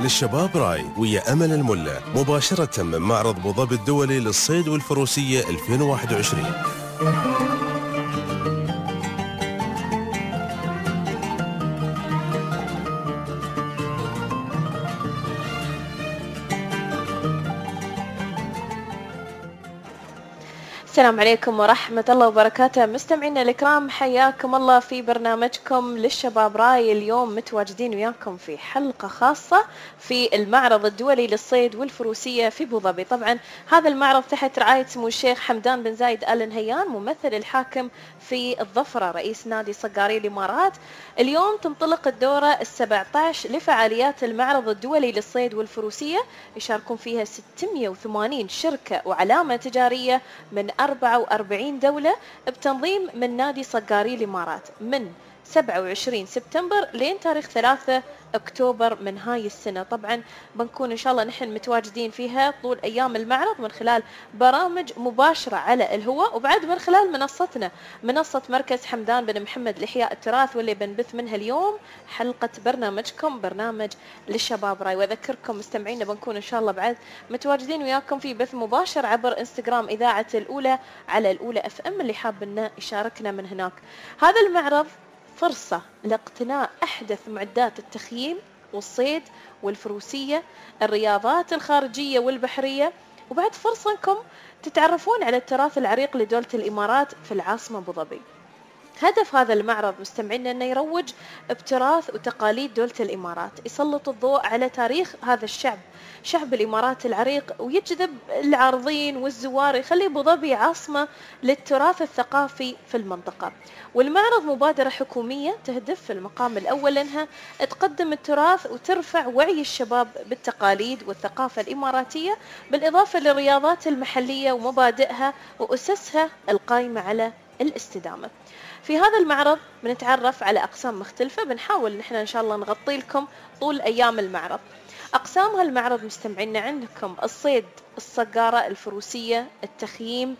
للشباب راي ويا أمل الملا مباشرة من معرض أبو ظبي الدولي للصيد والفروسية 2021. السلام عليكم ورحمة الله وبركاته. مستمعينا الكرام، حياكم الله في برنامجكم للشباب راي. اليوم متواجدين وياكم في حلقة خاصة في المعرض الدولي للصيد والفروسية في أبو ظبي. طبعا هذا المعرض تحت رعاية سمو الشيخ حمدان بن زايد آل نهيان ممثل الحاكم في الظفرة رئيس نادي صقاري الإمارات. اليوم تنطلق الدورة ال17 لفعاليات المعرض الدولي للصيد والفروسية، يشاركون فيها 680 شركة وعلامة تجارية من 44 دولة بتنظيم من نادي صقاري الإمارات من 27 سبتمبر لين تاريخ 3 أكتوبر من هاي السنة. طبعا بنكون إن شاء الله نحن متواجدين فيها طول أيام المعرض من خلال برامج مباشرة على الهواء، وبعد من خلال منصتنا منصة مركز حمدان بن محمد لإحياء التراث، واللي بنبث منها اليوم حلقة برنامجكم برنامج للشباب راي. وأذكركم مستمعينا بنكون إن شاء الله بعد متواجدين وياكم في بث مباشر عبر انستغرام إذاعة الأولى على الأولى FM اللي حاب إنه يشاركنا من هناك. هذا المعرض فرصة لاقتناء أحدث معدات التخييم والصيد والفروسية، الرياضات الخارجية والبحرية، وبعد فرصة أنكم تتعرفون على التراث العريق لدولة الإمارات في العاصمة أبو ظبي. هدف هذا المعرض مستمعينا أنه يروج بتراث وتقاليد دولة الإمارات، يسلط الضوء على تاريخ هذا الشعب، شعب الإمارات العريق، ويجذب العارضين والزوار، يخلي أبو ظبي عاصمة للتراث الثقافي في المنطقة. والمعرض مبادرة حكومية تهدف في المقام الأول أنها تقدم التراث وترفع وعي الشباب بالتقاليد والثقافة الإماراتية، بالإضافة للرياضات المحلية ومبادئها وأسسها القائمة على الاستدامة. في هذا المعرض بنتعرف على أقسام مختلفة، بنحاول نحن إن شاء الله نغطي لكم طول أيام المعرض. أقسام هالمعرض مستمعينا عندكم الصيد، الصقارة، الفروسية، التخييم،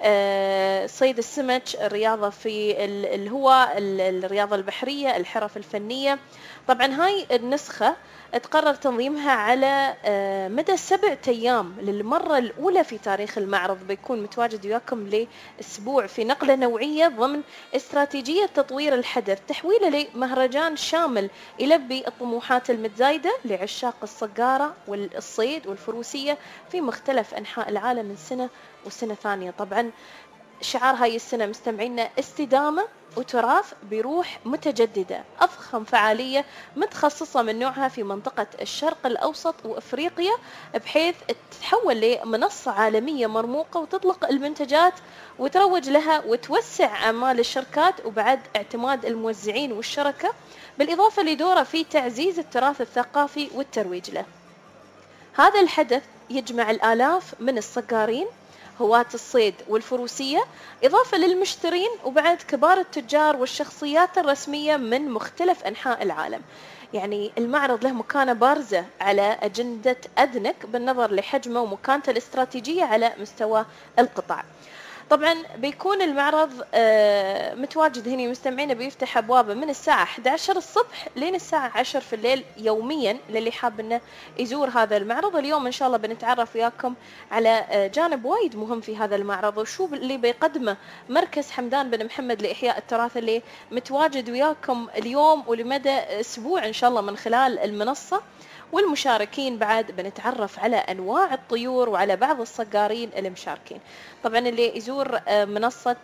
صيد السمك، الرياضة في الهواء، الرياضة البحرية، الحرف الفنية. طبعا هاي النسخة تقرر تنظيمها على مدى 7 أيام للمرة الأولى في تاريخ المعرض. بيكون متواجد وياكم لأسبوع في نقلة نوعية ضمن استراتيجية تطوير الحدث، تحويله لمهرجان شامل يلبي الطموحات المتزايدة لعشاق الصقارة والصيد والفروسية في مختلف أنحاء العالم من سنة وسنة ثانية. طبعا شعار هاي السنة مستمعينا استدامة وتراث بروح متجددة، أضخم فعالية متخصصة من نوعها في منطقة الشرق الأوسط وأفريقيا، بحيث تتحول لمنصة عالمية مرموقة وتطلق المنتجات وتروج لها وتوسع أعمال الشركات، وبعد اعتماد الموزعين والشركة، بالإضافة لدوره في تعزيز التراث الثقافي والترويج له. هذا الحدث يجمع الآلاف من الصقارين هواة الصيد والفروسية، إضافة للمشترين وبعد كبار التجار والشخصيات الرسمية من مختلف أنحاء العالم. يعني المعرض له مكانة بارزة على أجندة أدنك بالنظر لحجمه ومكانته الاستراتيجية على مستوى القطاع. طبعا بيكون المعرض متواجد هنا مستمعينا، بيفتح أبوابه من الساعة 11 الصبح لين الساعة 10 في الليل يوميا للي حاب انه يزور هذا المعرض. اليوم ان شاء الله بنتعرف وياكم على جانب وايد مهم في هذا المعرض، وشو اللي بيقدمه مركز حمدان بن محمد لإحياء التراث اللي متواجد وياكم اليوم ولمدى أسبوع ان شاء الله من خلال المنصة. والمشاركين بعد بنتعرف على أنواع الطيور وعلى بعض الصقارين المشاركين. طبعا اللي يزور منصة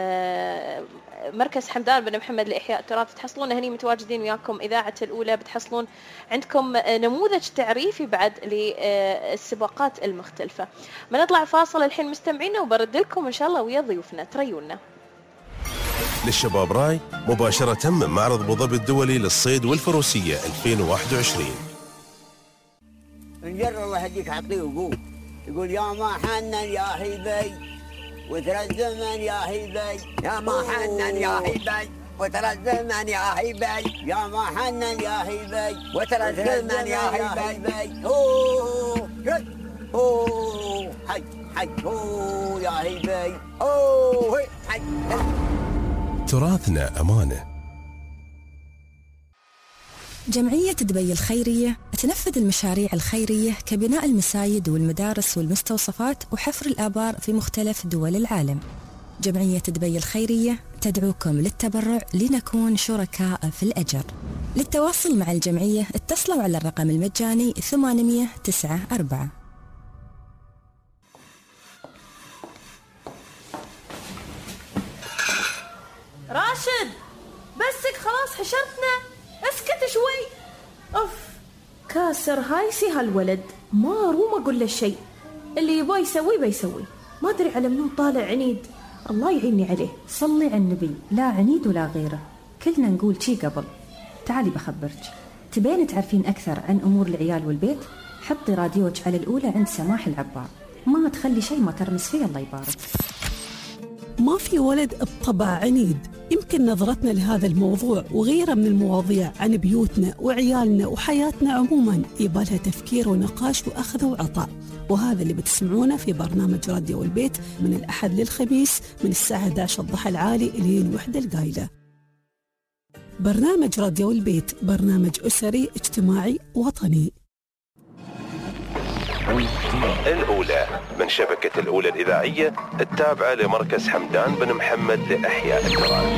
مركز حمدان بن محمد لإحياء التراث تحصلون هني متواجدين وياكم إذاعة الأولى، بتحصلون عندكم نموذج تعريفي بعد للسباقات المختلفة. بنطلع فاصل الحين مستمعينا وبرد لكم إن شاء الله ويا ضيوفنا، تريونا. للشباب راي مباشرة من معرض أبو ظبي الدولي للصيد والفروسية 2021. نجر الله يهديك عطيه وقول، يقول يا ما حنن يا حبي وترى الزمن يا حبي، يا ما حنن يا حبي وترى الزمن يا حبي، يا ما حنن يا حبي وترى الزمن يا حبي. اوه اوه حي حي اوه يا حبي اوه حي. تراثنا أمانة. جمعية دبي الخيرية تنفذ المشاريع الخيرية كبناء المساجد والمدارس والمستوصفات وحفر الآبار في مختلف دول العالم. جمعية دبي الخيرية تدعوكم للتبرع لنكون شركاء في الأجر. للتواصل مع الجمعية اتصلوا على الرقم المجاني 894. راشد بسك خلاص حشرتنا، اسكت شوي. أوف كاسر هايسي هالولد، ما روم أقول له شيء، اللي يبغى يسوي بيسوي، ما أدري على منو طالع عنيد. الله يعيني عليه. صلي على النبي، لا عنيد ولا غيره، كلنا نقول شي قبل. تعالي بخبرك، تبين تعرفين أكثر عن أمور العيال والبيت؟ حطي راديوك على الأولى عند سماح العبار، ما تخلي شيء ما ترمس فيه الله يبارك. ما في ولد بطبع عنيد. يمكن نظرتنا لهذا الموضوع وغيره من المواضيع عن بيوتنا وعيالنا وحياتنا عموما يبالها تفكير ونقاش وأخذ وعطاء، وهذا اللي بتسمعونه في برنامج راديو البيت من الأحد للخميس من الساعة 11 الضحى العالي إلين 1 القايلة. برنامج راديو البيت برنامج أسري اجتماعي وطني. الأولى من شبكة الأولى الإذاعية التابعة لمركز حمدان بن محمد لإحياء التراث.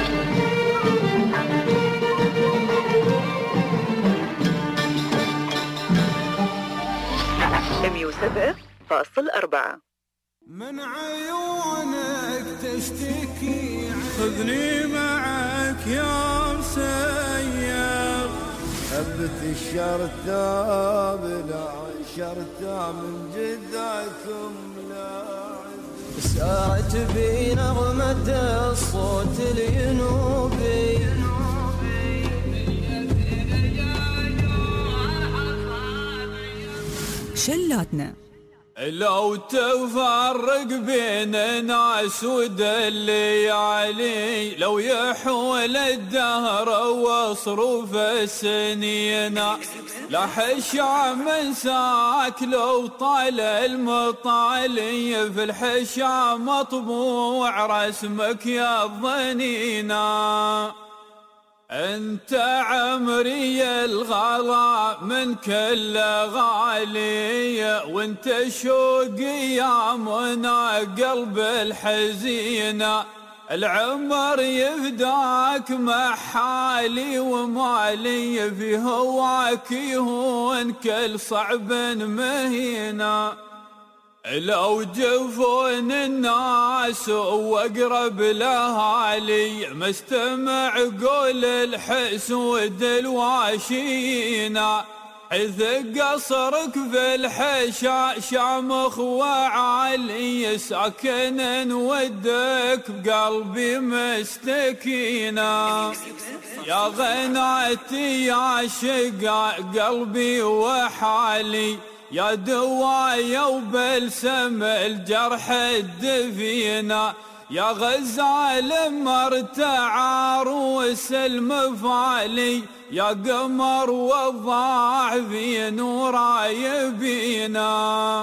.4 من عيونك تشتكي، خذني معك يا مسير، هبت الشرطة بلا شرطة من جدكم لاعب، سارت بي نغمة الصوت الينوبي، شلاتنا. لو تفرق بين ناس ودلي علي، لو يحول الدهر وصروف السنين، لحش من ساك لو طال المطالي، في الحشا مطبوع رسمك يا الظنينا، انت عمري الغلا من كل غالي، وانت شوقي يا منى قلب الحزينة، العمر يفداك مع حالي ومالي، في هواك يهون كل صعب مهينة، لو جفون الناس واقرب لهالي، مستمع قول الحسود الواشينا، حيث قصرك في الحشا شامخ وعلي، ساكن ودك بقلبي مستكينا، يا غناتي يا شقا قلبي وحالي، يا دوايا وبلسم الجرح الدفينة، يا غزال مرتع عروس المفالي، يا قمر وضاع في نور يبينا،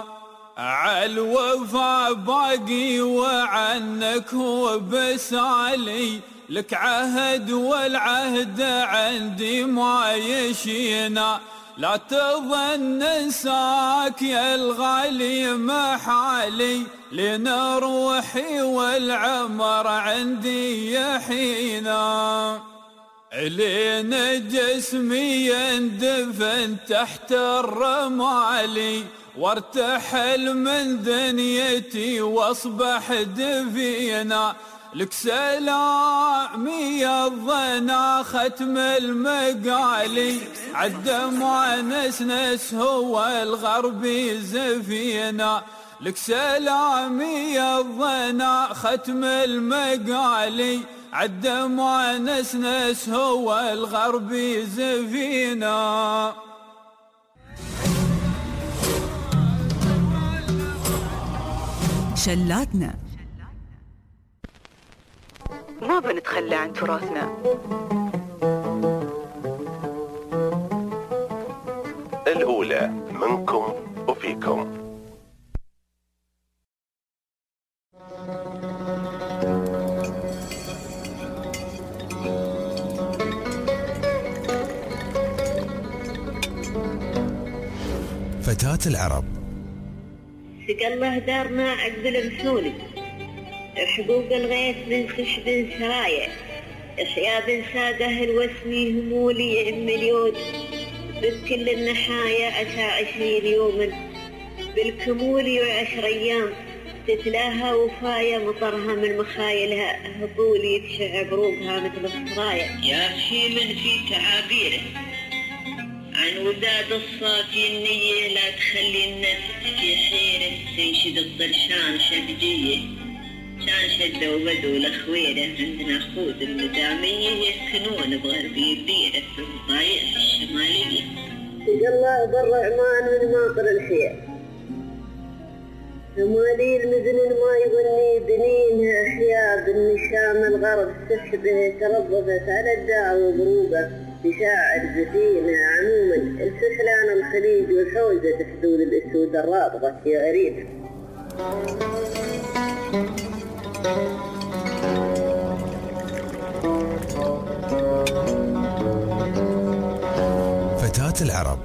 عالوفا باقي وعنك وبسالي، لك عهد والعهد عندي ما يشينا، لا تظن انساك يا الغالي محالي، لين روحي والعمر عندي يحينا، لين جسمي يندفن تحت الرمالي، وارتحل من دنيتي واصبح دفينا، لك سلامي يا الظنا ختم المقالي، عالدمع نسنس هو الغربي زفينا، لك سلامي يا الظنا ختم المقالي، عالدمع نسنس هو الغربي زفينا. شلاتنا. ما بنتخلى عن تراثنا. الأولى منكم وفيكم. فتاة العرب. سق الله دارنا عقب المحولي، حقوق الغيث من سحب سرايا، إحياء بن ساقه الوسمي همولي مليون، بكل النحايا عسى 20 يوما، بالكمولي و10 أيام، تتلاها وفايا مطرها من مخايلها، هبولي تشع بروقها مثل السرايا. يا من في تعابيره عن وداد الصافي النية، لا تخلي النفس في حيره، تنشد الطرشان شدجية، كان شدة وبدو الأخويرة، عندنا خوذ المدامية يسكنون بغربي بيرة في الضايع الشمالية. سق الله بالرحمن من ماطر الحياة، همالي المزن ما يغني بنينها أحياء، بالنشام الغرب سحبه تربصت على الداع وضروبه، بشاعر زفينة عموما السحلان الخليج والحوزة حدود الأسود الرابطة يا غريب. فتاة العرب.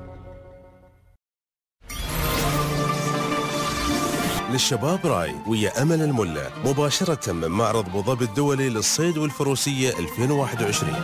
للشباب راي ويا أمل الملة مباشرة من معرض أبو ظبي الدولي للصيد والفروسية 2021.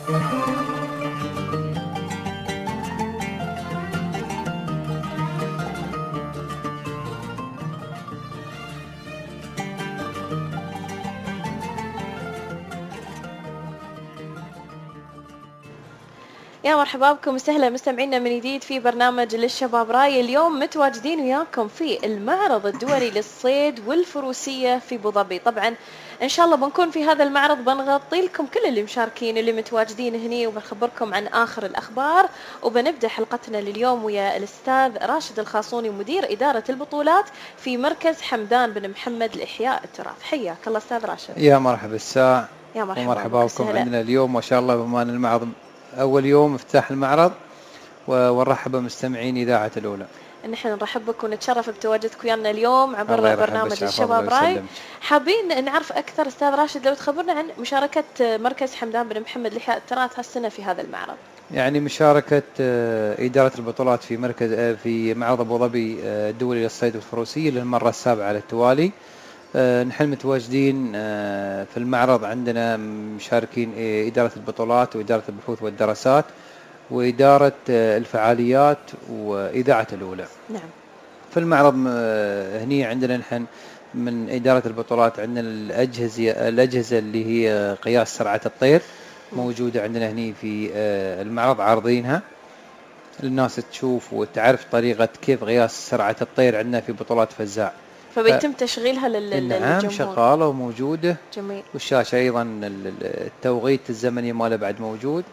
يا مرحبا بكم وسهلا مستمعينا من جديد في برنامج للشباب راي. اليوم متواجدين وياكم في المعرض الدولي للصيد والفروسية في أبو ظبي. طبعا إن شاء الله بنكون في هذا المعرض بنغطي لكم كل اللي مشاركين اللي متواجدين هني، وبنخبركم عن آخر الأخبار. وبنبدأ حلقتنا لليوم ويا الأستاذ راشد الخاصوني مدير إدارة البطولات في مركز حمدان بن محمد لإحياء التراث. حياك الله أستاذ راشد. يا مرحبا الساعة. يا مرحبا ومرحبا بكم. عندنا اليوم ما شاء الله بمان المعرض أول يوم افتتاح المعرض، ونرحب بمستمعين إذاعة الأولى. نحن نرحب بك ونتشرف بتواجدك ويانا اليوم عبر برنامج الشباب راي. حابين نعرف أكثر أستاذ راشد لو تخبرنا عن مشاركة مركز حمدان بن محمد لإحياء التراث هالسنة في هذا المعرض. يعني مشاركة إدارة البطولات في معرض أبو ظبي الدولي للصيد والفروسية للمرة السابعة على التوالي. نحن متواجدين في المعرض، عندنا مشاركين إدارة البطولات وإدارة البحوث والدراسات وإدارة الفعاليات وإذاعة الأولى. نعم. في المعرض هني عندنا نحن من إدارة البطولات عندنا الأجهزة اللي هي قياس سرعة الطير موجودة عندنا هني في المعرض، عارضينها للناس تشوف وتعرف طريقة كيف قياس سرعة الطير عندنا في بطولات فزاع. فبيتم تشغيلها للجمهور. نعم شغالة وموجودة. جميل. والشاشة أيضا التوقيت الزمني ماله بعد موجود.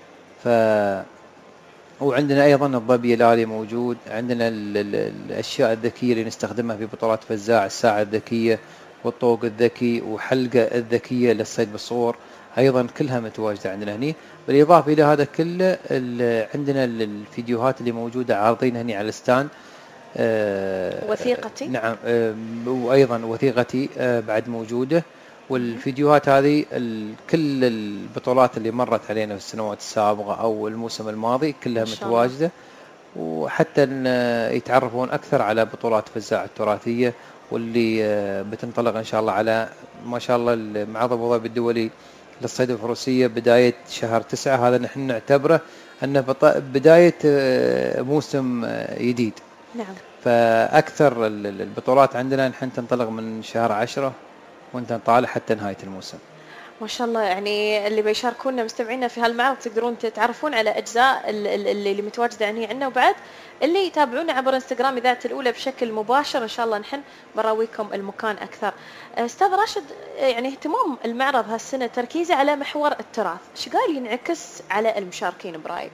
وعندنا أيضا الظبي الآلي موجود. عندنا الأشياء الذكية اللي نستخدمها في بطولات فزاع، الساعة الذكية والطوق الذكي وحلقة الذكية للصيد بالصور أيضا كلها متواجدة عندنا هني. بالإضافة إلى هذا كله عندنا الفيديوهات اللي موجودة عارضين هني على الستاند. وثيقتي. نعم. وأيضا وثيقتي بعد موجودة. والفيديوهات هذه كل البطولات اللي مرت علينا في السنوات السابقة أو الموسم الماضي كلها متواجدة، وحتى يتعرفون أكثر على بطولات فزاع التراثية واللي بتنطلق إن شاء الله على ما شاء الله معرض أبو ظبي الدولي للصيد والفروسية بداية شهر 9. هذا نحن نعتبره أنه بداية موسم جديد. نعم. فأكثر البطولات عندنا نحن تنطلق من شهر 10 وانت طالع حتى نهاية الموسم. ما شاء الله. يعني اللي بيشاركونا مستمعينا في هالمعرض تقدرون تتعرفون على أجزاء اللي متواجدة يعني عندنا، وبعد اللي يتابعونا عبر انستغرام إذاعة الأولى بشكل مباشر إن شاء الله نحن براويكم المكان أكثر. أستاذ راشد، يعني اهتمام المعرض هالسنة تركيزه على محور التراث، شو قال ينعكس على المشاركين برأيك؟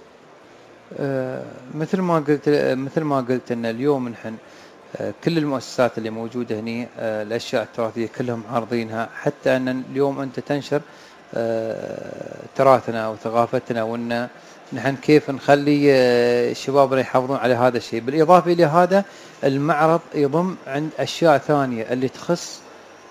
مثل ما قلت ان اليوم نحن كل المؤسسات اللي موجوده هني الاشياء التراثيه كلهم عارضينها، حتى ان اليوم انت تنشر تراثنا وثقافتنا، وان نحن كيف نخلي الشباب يحافظون على هذا الشيء. بالاضافه الى هذا المعرض يضم عند اشياء ثانيه اللي تخص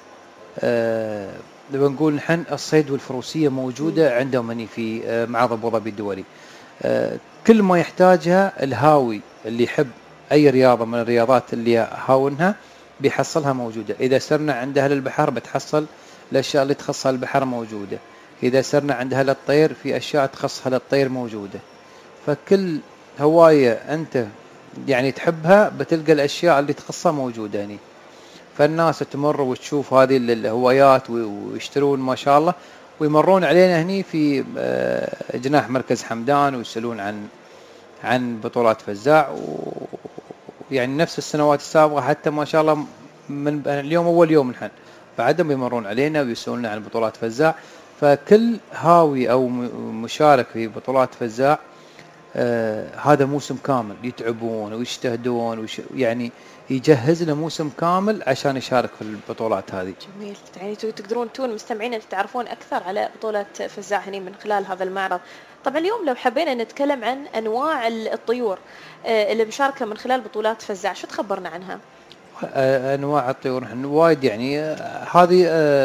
بنقول نحن الصيد والفروسيه موجوده عندهم هني في معرض ابو ظبي الدولي. كل ما يحتاجها الهاوي اللي يحب أي رياضة من الرياضات اللي هاونها بيحصلها موجودة. إذا سرنا عند أهل البحر بتحصل الأشياء اللي تخصها البحر موجودة. إذا سرنا عند أهل الطير في أشياء تخصها للطير موجودة. فكل هواية أنت يعني تحبها بتلقى الأشياء اللي تخصها موجودة هني. فالناس تمر وتشوف هذه الهوايات ويشترون ما شاء الله ويمرون علينا هني في جناح مركز حمدان ويسألون عن بطولات فزاع ويعني نفس السنوات السابقة حتى ما شاء الله من اليوم أول يوم نحن بعدهم يمرون علينا ويسألون عن بطولات فزاع. فكل هاوي أو مشارك في بطولات فزاع هذا موسم كامل يتعبون ويجتهدون يعني يجهز له موسم كامل عشان يشارك في البطولات هذه. جميل. يعني تقدرون مستمعين تتعرفون أكثر على بطولة فزاع هني من خلال هذا المعرض. طبعا اليوم لو حبينا نتكلم عن أنواع الطيور اللي مشاركة من خلال بطولات فزاع، شو تخبرنا عنها؟ أنواع الطيور وايد يعني هذه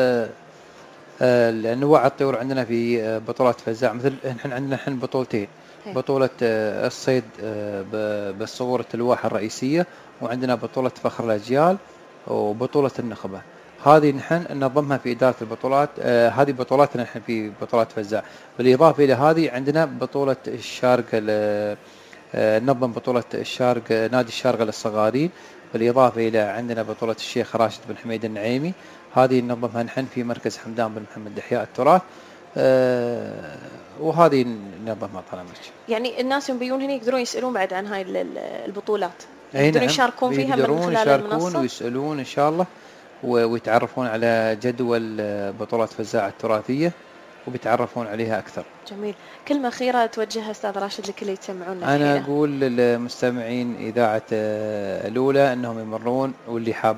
أنواع الطيور عندنا في بطولات فزاع. مثل نحن عندنا بطولتين، بطولة الصيد بالصغورة الواحة الرئيسية، وعندنا بطولة فخر الأجيال وبطولة النخبة. هذه نحن ننظمها في إدارة البطولات. هذه بطولاتنا نحن في بطولات فزاع. بالإضافة إلى هذه عندنا بطولة الشارقة، ننظم بطولة الشارقة نادي الشارقة للصغارين. بالإضافة إلى عندنا بطولة الشيخ راشد بن حميد النعيمي، هذه ننظمها نحن في مركز حمدان بن محمد إحياء التراث. وهذه ننظمها طال عمرك. يعني الناس يبيون هنا يقدرون يسألون بعد عن هاي البطولات، يقدرون يشاركون فيها من خلال المنصة ويسألون إن شاء الله ويتعرفون على جدول بطولات فزاع التراثية وبيتعرفون عليها أكثر. جميل. كلمة أخيرة توجهها أستاذ راشد لكل اللي يسمعون. أنا أقول للمستمعين إذاعة الأولى أنهم يمرون، واللي حاب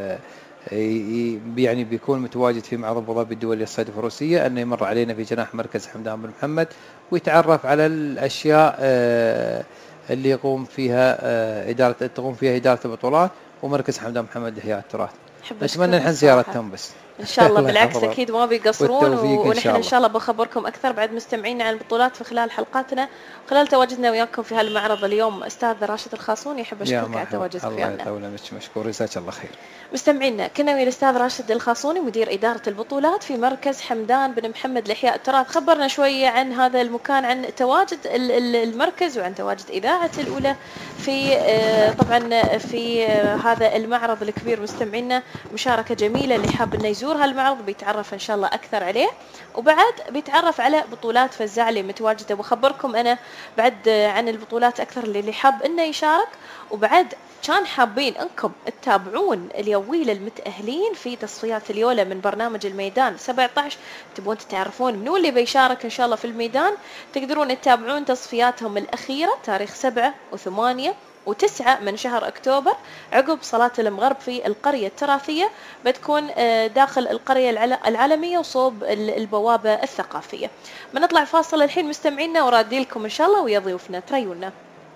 يعني بيكون متواجد في معرض أبو ظبي الدولي للصيد الفروسية أنه يمر علينا في جناح مركز حمدان بن محمد ويتعرف على الأشياء اللي تقوم فيها إدارة البطولات ومركز حمدان محمد إحياء التراث. نتمنى نحن زيارتهم بس إن شاء الله. بالعكس أكيد ما بيقصرون، ونحن إن شاء الله بخبركم أكثر بعد مستمعين عن البطولات في خلال حلقاتنا خلال تواجدنا وياكم في هالمعرض اليوم. أستاذ راشد الخاصوني يحب أشكرك على تواجدك ويانا. الله يطول عمرك، مشكور، جزاك الله خير. مستمعينا كنا ويا الأستاذ راشد الخاصوني مدير إدارة البطولات في مركز حمدان بن محمد لإحياء التراث. خبرنا شوية عن هذا المكان، عن تواجد المركز وعن تواجد إذاعة الأولى في طبعا في هذا المعرض الكبير. مستمعينا مشاركة جميلة، اللي حاب إنه يزور هالمعرض بيتعرف إن شاء الله أكثر عليه، وبعد بيتعرف على بطولات فزاع اللي متواجدة. وخبركم أنا بعد عن البطولات أكثر اللي حاب إنه يشارك، وبعد كان حابين أنكم تتابعون اليويل المتأهلين في تصفيات اليولا من برنامج الميدان 17. تبون تعرفون منو اللي بيشارك إن شاء الله في الميدان، تقدرون تتابعون تصفياتهم الأخيرة تاريخ 7 و8 و9 من شهر أكتوبر عقب صلاة المغرب في القرية التراثية. بتكون داخل القرية العالمية وصوب البوابة الثقافية. بنطلع فاصل الحين مستمعينا ورادي لكم إن شاء الله ويا ضيوفنا. تريونا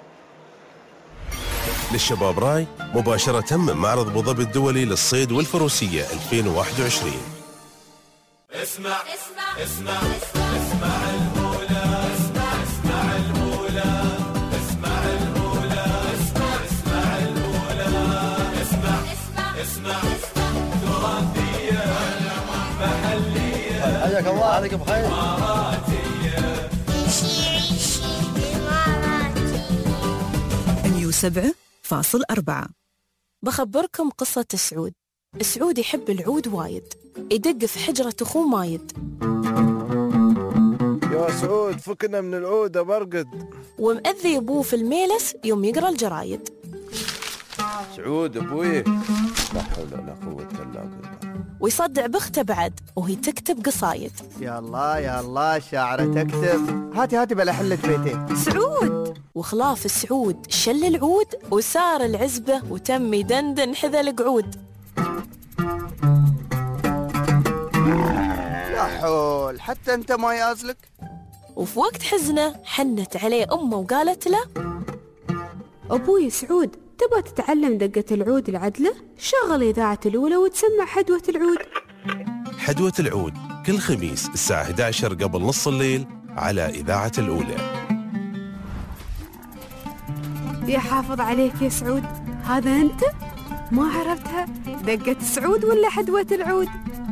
للشباب راي مباشرة من معرض أبو ظبي الدولي للصيد والفروسية 2021. اسمع اسمع اسمع اسمع المولى، اسمع المولى، اسمع المولى، اسمع المولى، اسمع تراثية محلية. حياك الله، عليك بخير. إماراتية. عيشي إماراتي. 107.4. بخبركم قصة سعود. سعود يحب العود وايد، يدق في حجرة أخوه مايد. يا سعود فكنا من العود برقد. ومأذي أبوه في الميلس يوم يقرأ الجرايد. سعود أبوي، لا حول ولا قوة إلا بالله. ويصدع بخته بعد وهي تكتب قصايد. يا الله يا الله شاعرة تكتب. هاتي بلا حلة بيتين. سعود وخلاف سعود شل العود وسار العزبة وتم يدندن حذا القعود. لا حول، حتى انت ما يازلك. وفي وقت حزنه حنت عليه أمه وقالت له: أبوي سعود، تبغى تتعلم دقة العود العدلة؟ شغل إذاعة الأولى وتسمع حدوة العود. حدوة العود كل خميس الساعة 11 قبل نص الليل على إذاعة الأولى. يحافظ عليك يا سعود. هذا أنت؟ ما عرفتها؟ دقة سعود ولا حدوة العود؟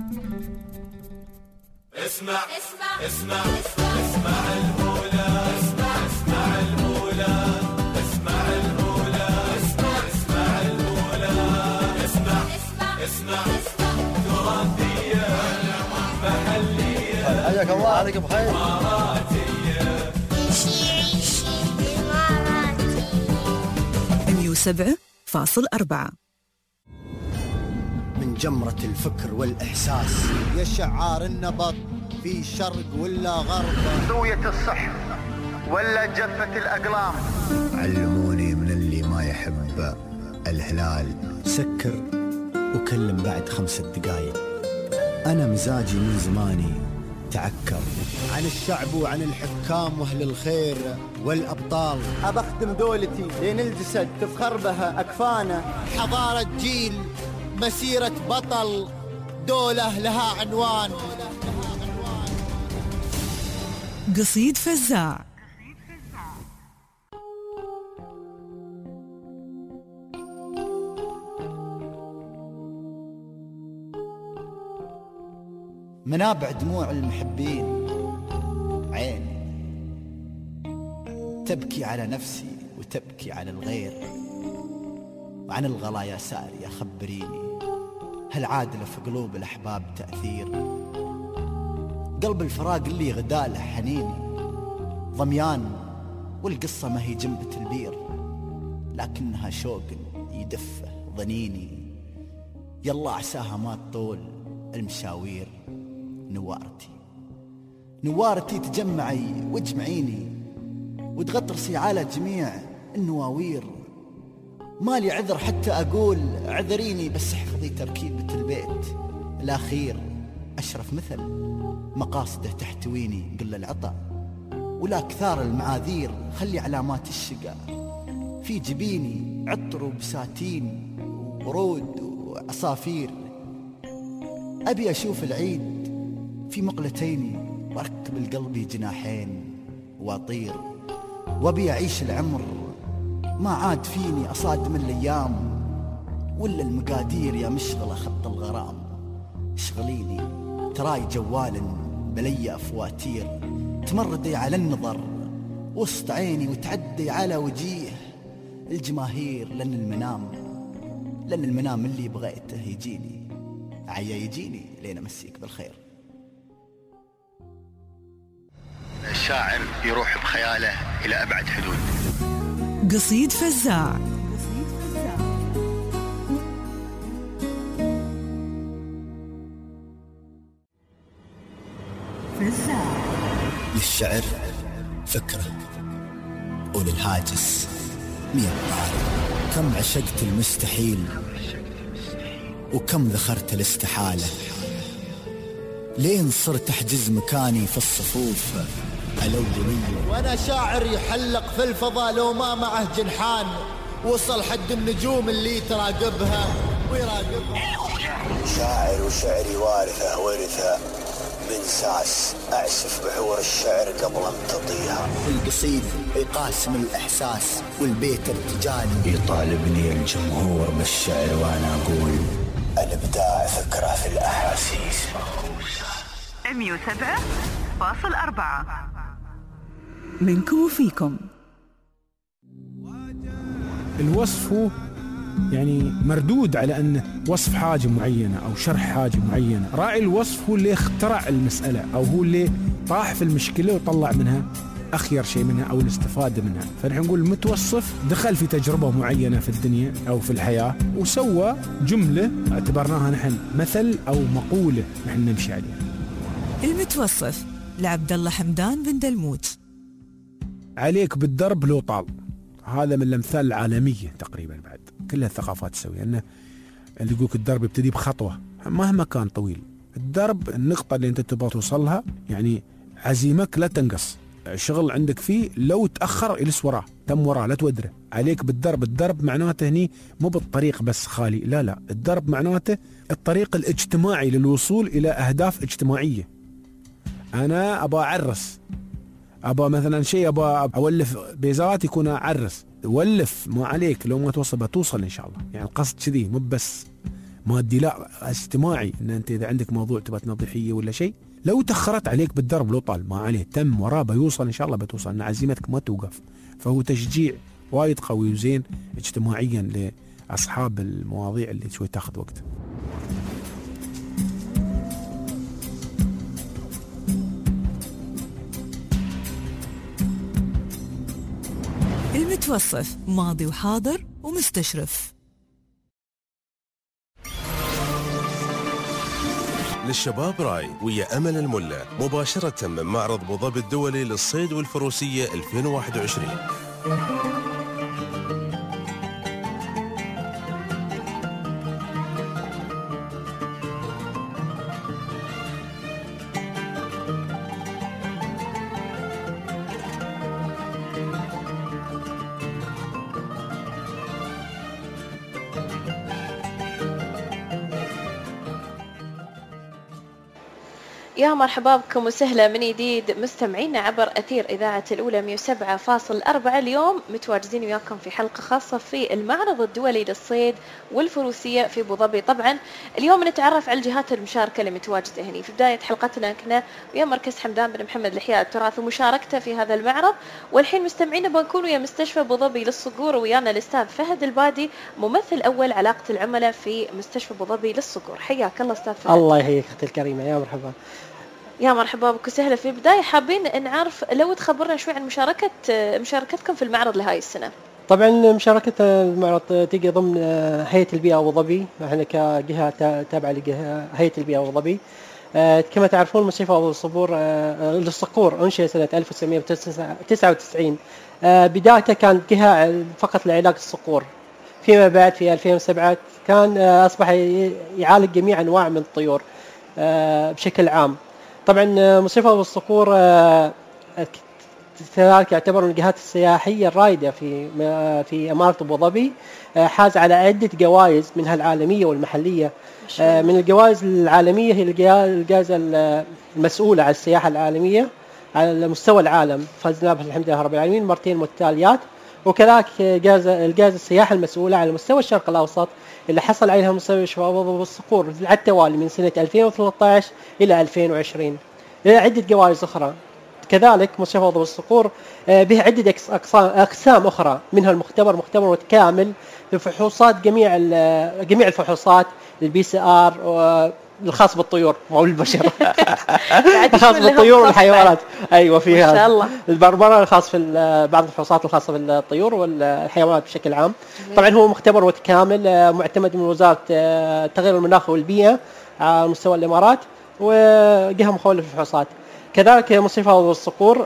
اسمع اسمع اسمع اسمع المولى، اسمع المولى، اسمع المولى، اسمع المولى، اسمع اسمع تراثية محلية. حياك الله. عليك بخير. إماراتية. عيشي إماراتي. 107.4 من جمرة الفكر والإحساس يا شعار النبض في شرق ولا غرب، زوية الصحف ولا جفة الأقلام. علموني من اللي ما يحب الهلال سكر وكلم بعد 5 دقايق. أنا مزاجي من زماني تعكر عن الشعب وعن الحكام واهل الخير والأبطال. أبخدم دولتي لين الجسد تفخر بها أكفانا. حضارة جيل، مسيرة بطل، دولة لها عنوان. قصيد فزاع. منابع دموع المحبين عيني تبكي على نفسي وتبكي على الغير، وعن الغلا يا سارية خبريني، هل عادل في قلوب الأحباب تأثير؟ قلب الفراق اللي غداله حنيني ضميان، والقصة ما هي جنبة البير، لكنها شوق يدفه ضنيني. يلا عساها ما تطول المشاوير. نوارتي تجمعي واجمعيني، وتغطرسي على جميع النواوير. مالي عذر حتى أقول عذريني، بس احفظي تركيبة البيت الأخير. أشرف مثل مقاصده تحتويني، قل العطا ولا كثار المعاذير. خلي علامات الشقا في جبيني، عطر وبساتين ورود وعصافير. أبي أشوف العيد في مقلتيني، وأركب القلب جناحين وأطير. وأبي أعيش العمر ما عاد فيني أصادم الأيام، ولا المقادير يا مشغلة خط الغرام. اشغليني تراي جوال بلي أفواتير، تمردي على النظر وسط عيني، وتعدي على وجيه الجماهير. لأن المنام اللي بغيته يجيني، عيا يجيني لين أمسيك بالخير. الشاعر يروح بخياله إلى أبعد حدود. قصيد فزاع. للشعر فكرة وللهاجس 100 طارق. كم عشقت المستحيل وكم ذخرت الاستحالة، لين صرت أحجز مكاني في الصفوف الأولية. وأنا شاعر يحلق في الفضاء لو ما معه جنحان، وصل حد النجوم اللي تراقبها ويراقبها. شاعر وشعري ورثة من ساس، أعسف بحور الشعر قبل امتطيها. القصيد يقاسم الإحساس والبيت ارتجالي، يطالبني الجمهور بالشعر وأنا أقول الإبداع فكرة في الأحاسيس. 107.4 منكم وفيكم. الوصف هو يعني مردود على أنه وصف حاجة معينة أو شرح حاجة معينة. راعي الوصف هو اللي اخترع المسألة، أو هو اللي طاح في المشكلة وطلع منها أخير شيء منها أو الاستفادة منها. فنحن نقول المتوصف دخل في تجربة معينة في الدنيا أو في الحياة وسوى جملة اعتبرناها نحن مثل أو مقولة نحن نمشي عليها. المتوصف لعبد الله حمدان بن دلموت. عليك بالدرب لو طال، هذا من الأمثال العالمية تقريبا، بعد كل الثقافات تسوي أنه اللي يقولك الدرب يبتدي بخطوة مهما كان طويل. الدرب النقطة اللي أنت تبغى توصلها، يعني عزيمك لا تنقص، شغل عندك فيه لو تأخر إلس وراه تم وراه لا تودره. عليك بالدرب. الدرب معناته هني مو بالطريق بس خالي، لا الدرب معناته الطريق الاجتماعي للوصول إلى أهداف اجتماعية. أنا أبغى أعرس، ابى مثلا شيء ابى اولف بيزارات يكون اعرس، ولف ما عليك، لو ما توصل بتوصل ان شاء الله. يعني القصد كذي، مو بس مادي، لا اجتماعي. ان انت اذا عندك موضوع تبى تنظيفيه ولا شيء، لو تاخرت عليك بالدرب لو طال ما عليه، تم وراه بيوصل ان شاء الله، بتوصل، ان عزيمتك ما توقف. فهو تشجيع وايد قوي وزين اجتماعيا لاصحاب المواضيع اللي شوي تاخذ وقت. المتوصف ماضي وحاضر ومستشرف. للشباب راي ويا أمل الملا مباشرة من معرض أبو ظبي الدولي للصيد والفروسية 2021. يا مرحبا بكم وسهلا من جديد مستمعينا عبر أثير إذاعة الأولى 107.4. اليوم متواجدين وياكم في حلقة خاصة في المعرض الدولي للصيد والفروسية في أبو ظبي. طبعا اليوم نتعرف على الجهات المشاركة اللي متواجدة هنا. في بداية حلقتنا كنا ويا مركز حمدان بن محمد لإحياء التراث ومشاركته في هذا المعرض، والحين مستمعينا بنكون ويا مستشفى أبو ظبي للصقور، ويانا الأستاذ فهد البادي ممثل أول علاقة العملاء في مستشفى أبو ظبي للصقور. حياك الله أستاذ فهد. الله يحييك أختي الكريمة، يا مرحبا. يا مرحبا بك وسهلا. في البداية حابين نعرف لو تخبرنا شوي عن مشاركتكم في المعرض لهاي السنة. طبعا مشاركة المعرض تيجي ضمن هيئة البيئة أبو ظبي، احنا كجهة تابعة لهيئة البيئة أبو ظبي. كما تعرفون مستشفى أبو للصقور أنشئ سنة 1999. بدايته كانت جهة فقط لعلاج الصقور، فيما بعد في 2007 كان أصبح يعالج جميع أنواع من الطيور بشكل عام. طبعا مستشفى أبو الصقور كذلك يعتبر من الجهات السياحية الرائدة في إمارة أبو ظبي، حاز على عدة جوائز منها العالمية والمحلية. من الجوائز العالمية هي الجائزة المسؤولة عن السياحة العالمية على مستوى العالم، فزنا بها الحمد لله رب العالمين مرتين متتاليات. وكذلك الجائزة السياحة المسؤولة على مستوى الشرق الأوسط اللي حصل عليها مستشفى أبو الصقور على التوالي من سنة 2013 إلى 2020. عدة جوائز أخرى. كذلك مستشفى أبو الصقور به عدة أقسام أخرى، منها مختبر متكامل لفحوصات جميع الفحوصات، البي سي ار الخاص بالطيور مو بالبشر الخاص بالطيور والحيوانات. ايوه فيها ما شاء الله البربره الخاص في بعض الفحوصات الخاصه بالطيور والحيوانات بشكل عام. طبعا هو مختبر متكامل معتمد من وزاره التغير المناخي والبيئه على مستوى الامارات، وجهه مخوله في الفحوصات. كذلك مستشفى أبو الصقور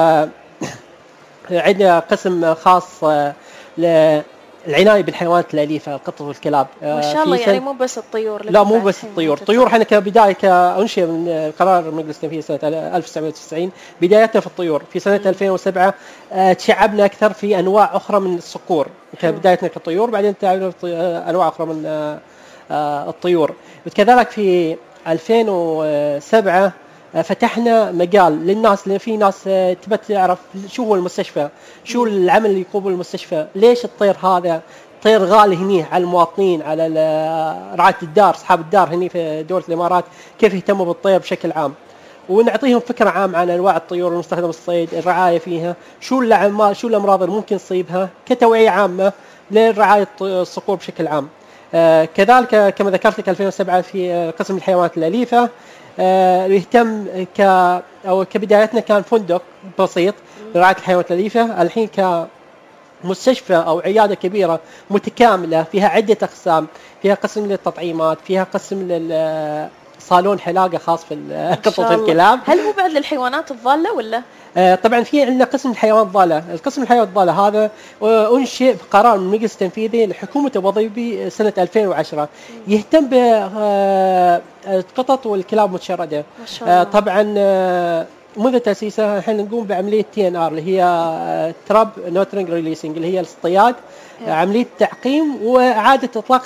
عندنا قسم خاص العناية بالحيوانات الأليفة، القطط والكلاب. ما شاء الله، يعني مو بس الطيور. لا مو بس الطيور. الطيور احنا كبداية أنشئ من قرار مجلس التنفيذي سنة 1990. بدايتنا في الطيور في سنة 2007 تشعبنا أكثر في أنواع أخرى من الصقور كبدايتنا كطيور، بعدين تعبنا في أنواع أخرى من الطيور. وكذلك في 2007 فتحنا مجال للناس، لأن في ناس تبى تعرف شو هو المستشفى، شو العمل اللي يقوم المستشفى، ليش الطير هذا طير غالي هني على المواطنين، على رعاية الدار، أصحاب الدار هني في دولة الإمارات كيف يهتموا بالطير بشكل عام، ونعطيهم فكرة عامة عن أنواع الطيور المستخدمة في الصيد، الرعاية فيها، شو الأمراض اللي ممكن تصيبها، كتوعية عامة لرعاية الصقور بشكل عام. كذلك كما ذكرت لك 2007 في قسم الحيوانات الأليفة يهتم أو كبدايتنا كان فندق بسيط لرعاية الحيوانات الأليفة. الحين كمستشفى أو عيادة كبيرة متكاملة فيها عدة أقسام، فيها قسم للتطعيمات، فيها قسم صالون حلاقة خاص في القطط والكلاب. هل هو بعد للحيوانات الضالة ولا؟ طبعا في عندنا قسم الحيوانات الضالة. القسم الحيوانات الضالة هذا أنشئ بقرار من المجلس التنفيذي لحكومة أبو ظبي سنة 2010، يهتم بالقطط والكلاب المتشردة. طبعا منذ تأسيسه احنا نقوم بعملية TNR اللي هي تراب نوترنج ريليسنج، اللي هي الاصطياد، عملية تعقيم وإعادة إطلاق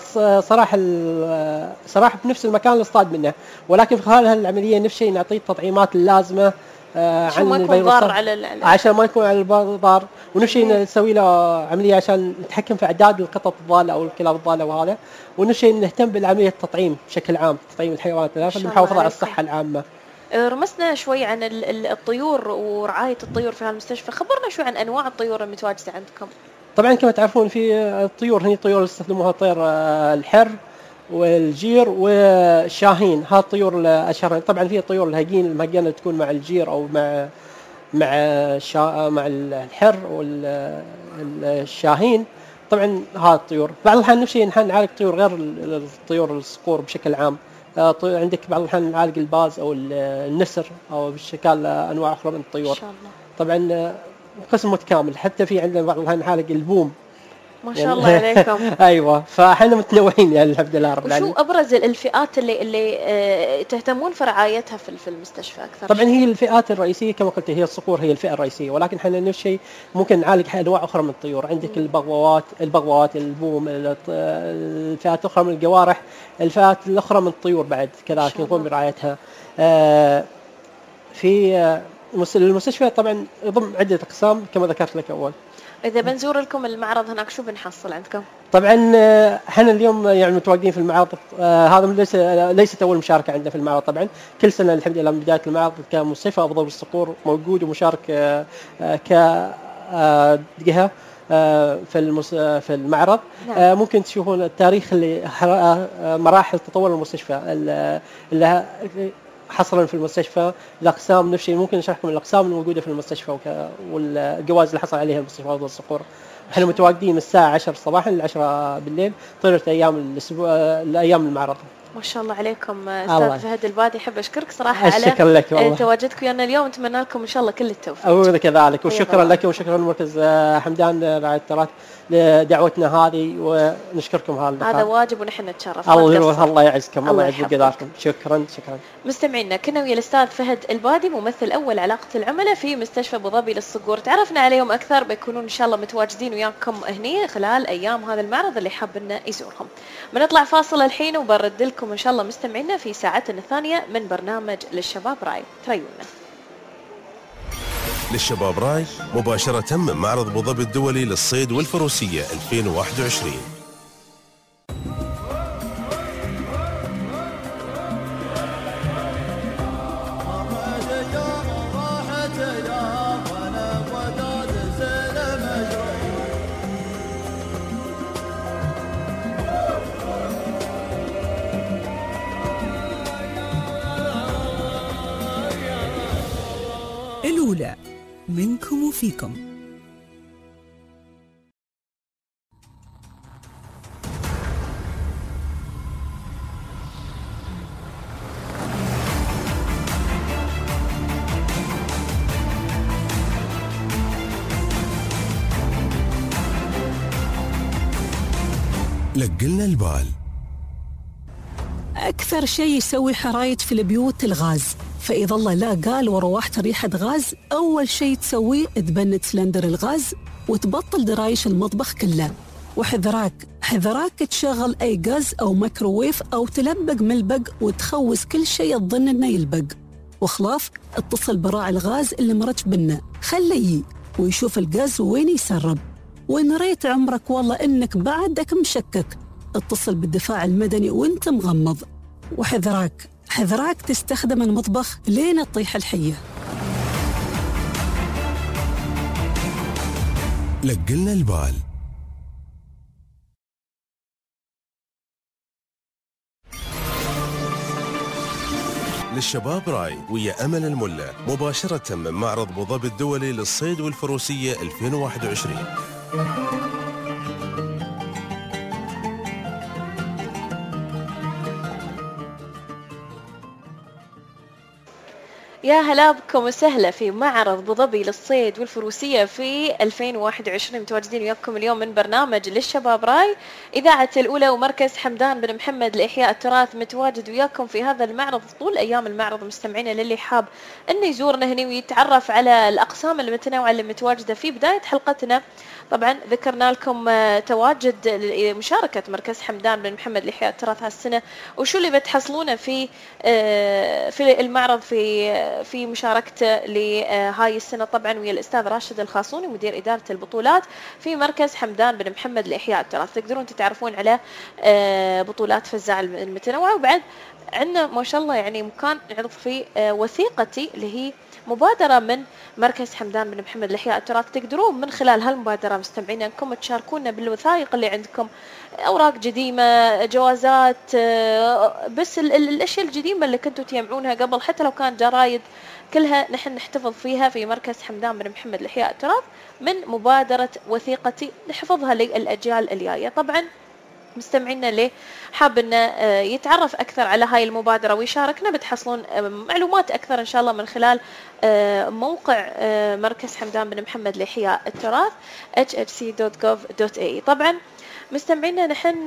سراح بنفس المكان اللي اصطاد منه، ولكن في خلال هالعملية نفس الشيء نعطيه التطعيمات اللازمة عن ما يكون ضار على عشان ما يكون على الضار. ونفسي نسوي له عمليه عشان نتحكم في اعداد القطط الضاله او الكلاب الضاله وهذا. ونفسي نهتم بالعمليه التطعيم بشكل عام، تطعيم الحيوانات للمحافظه على الصحه العامه. رمسنا شوي عن الطيور ورعايه الطيور في هالمستشفى، خبرنا شوي عن انواع الطيور المتواجده عندكم. طبعا كما تعرفون في الطيور، هي طيور يستخدموها طير الحر والجير والشاهين، هذه الطيور الاشهر. طبعا في الطيور الهجين المهجنه اللي تكون مع الجير او مع الحر والشاهين. طبعا هذه الطيور بعض الأحيان نفسي نعالج طيور غير الطيور الصقور بشكل عام. عندك بعض الأحيان نعالج الباز او النسر او بشكل انواع اخرى من الطيور. ما شاء الله. طبعا قسم متكامل، حتى في عندنا بعض الأحيان نعالج البوم. ما شاء الله عليكم. ايوه، فاحنا متنوعين يعني الحمد لله رب العالمين. وشو ابرز الفئات اللي تهتمون في رعايتها في المستشفى اكثر؟ طبعا هي الفئات الرئيسيه كما قلت، هي الصقور هي الفئه الرئيسيه، ولكن احنا نفس الشيء ممكن نعالج انواع اخرى من الطيور. عندك البغوات، البوم، الفئات الاخرى من الجوارح، الفئات الاخرى من الطيور بعد كذلك نقوم برعايتها. في المستشفى طبعا يضم عده اقسام كما ذكرت لك اول. إذا بنزور لكم المعرض هناك شو بنحصل عندكم؟ طبعا احنا اليوم يعني متواجدين في المعرض. هذا ليست أول مشاركة عندنا في المعرض. طبعا كل سنة الحمد لله من بداية المعرض كان مستشفى أبو ظبي الصقور موجود ومشارك كجهة في المعرض. نعم. ممكن تشوفون التاريخ اللي مراحل تطور المستشفى اللي حصرا في المستشفى، الاقسام نفسي ممكن نشرح لكم الاقسام الموجوده في المستشفى والجوائز اللي حصل عليها المستشفى أبو ظبي الصقور. احنا متواجدين من الساعه 10 صباحا ل 10 بالليل طيله ايام الاسبوع، الايام المعرض. ما شاء الله عليكم استاذ فهد البادي، احب اشكرك صراحه على تواجدكم ويانا اليوم، نتمنى لكم ان شاء الله كل التوفيق. وكذلك وشكرا لك وشكرا لمركز حمدان رعاية التراث لدعوتنا هذه، ونشكركم هذا واجب ونحن نتشرف. الله يعزكم، الله يعز قدركم. شكرا. مستمعينا كنا ويا الاستاذ فهد البادي ممثل اول علاقه العملاء في مستشفى ابو ظبي للصقور، تعرفنا عليهم اكثر، بيكونون ان شاء الله متواجدين وياكم هني خلال ايام هذا المعرض اللي حابين يزورهم. بنطلع فاصل الحين وبرد لكم ان شاء الله مستمعينا في ساعتنا الثانيه من برنامج للشباب راي. تريونا للشباب راي مباشرة من معرض أبو ظبي الدولي للصيد والفروسية 2021. الأولى منكم وفيكم. لقلنا البال. أكثر شيء يسوي حرايج في البيوت الغاز، فإذا الله لا قال وروحت ريحة غاز، أول شيء تسويه تبند سلندر الغاز وتبطل درايش المطبخ كله. وحذراك تشغل أي غاز أو ميكروويف أو تلبق ملبق وتخوز كل شيء تظن إنه يلبق. وخلاف اتصل براعي الغاز اللي مرج بنا، خليه ويشوف الغاز وين يسرب. وإن ريت عمرك والله إنك بعدك مشكك، اتصل بالدفاع المدني وانت مغمض. وحذراك تستخدم المطبخ لين تطيح الحية. لقلنا البال. للشباب راي ويا أمل الملا مباشرة من معرض أبو ظبي الدولي للصيد والفروسية 2021. يا هلا بكم وسهلا في معرض أبو ظبي للصيد والفروسية في 2021. متواجدين وياكم اليوم من برنامج للشباب راي، إذاعة الأولى ومركز حمدان بن محمد لإحياء التراث متواجد وياكم في هذا المعرض طول أيام المعرض. مستمعينا للي حاب أنه يزورنا هنا ويتعرف على الأقسام المتنوعة اللي متواجدة في بداية حلقتنا، طبعا ذكرنا لكم تواجد مشاركة مركز حمدان بن محمد لإحياء التراث هالسنة، وشو اللي بتحصلونه في المعرض في في مشاركته لهاي السنة طبعا ويا الأستاذ راشد الخاصوني مدير إدارة البطولات في مركز حمدان بن محمد لإحياء التراث. تقدرون تتعرفون على بطولات فزاع المتنوعة. وبعد عندنا ما شاء الله يعني مكان نعرض فيه وثيقتي اللي هي مبادرة من مركز حمدان بن محمد لإحياء التراث. تقدرون من خلال هالمبادرة مستمعين أنكم تشاركونا بالوثائق اللي عندكم، أوراق قديمة، جوازات، بس الأشياء القديمة اللي كنتوا تجمعونها قبل، حتى لو كان جرايد، كلها نحن نحتفظ فيها في مركز حمدان بن محمد لإحياء التراث من مبادرة وثيقتي نحفظها للأجيال الجاية. طبعا مستمعينا اللي حاب انه يتعرف اكثر على هاي المبادره ويشاركنا بتحصلون معلومات اكثر ان شاء الله من خلال موقع مركز حمدان بن محمد لإحياء التراث hhc.gov.ae. طبعا مستمعينا نحن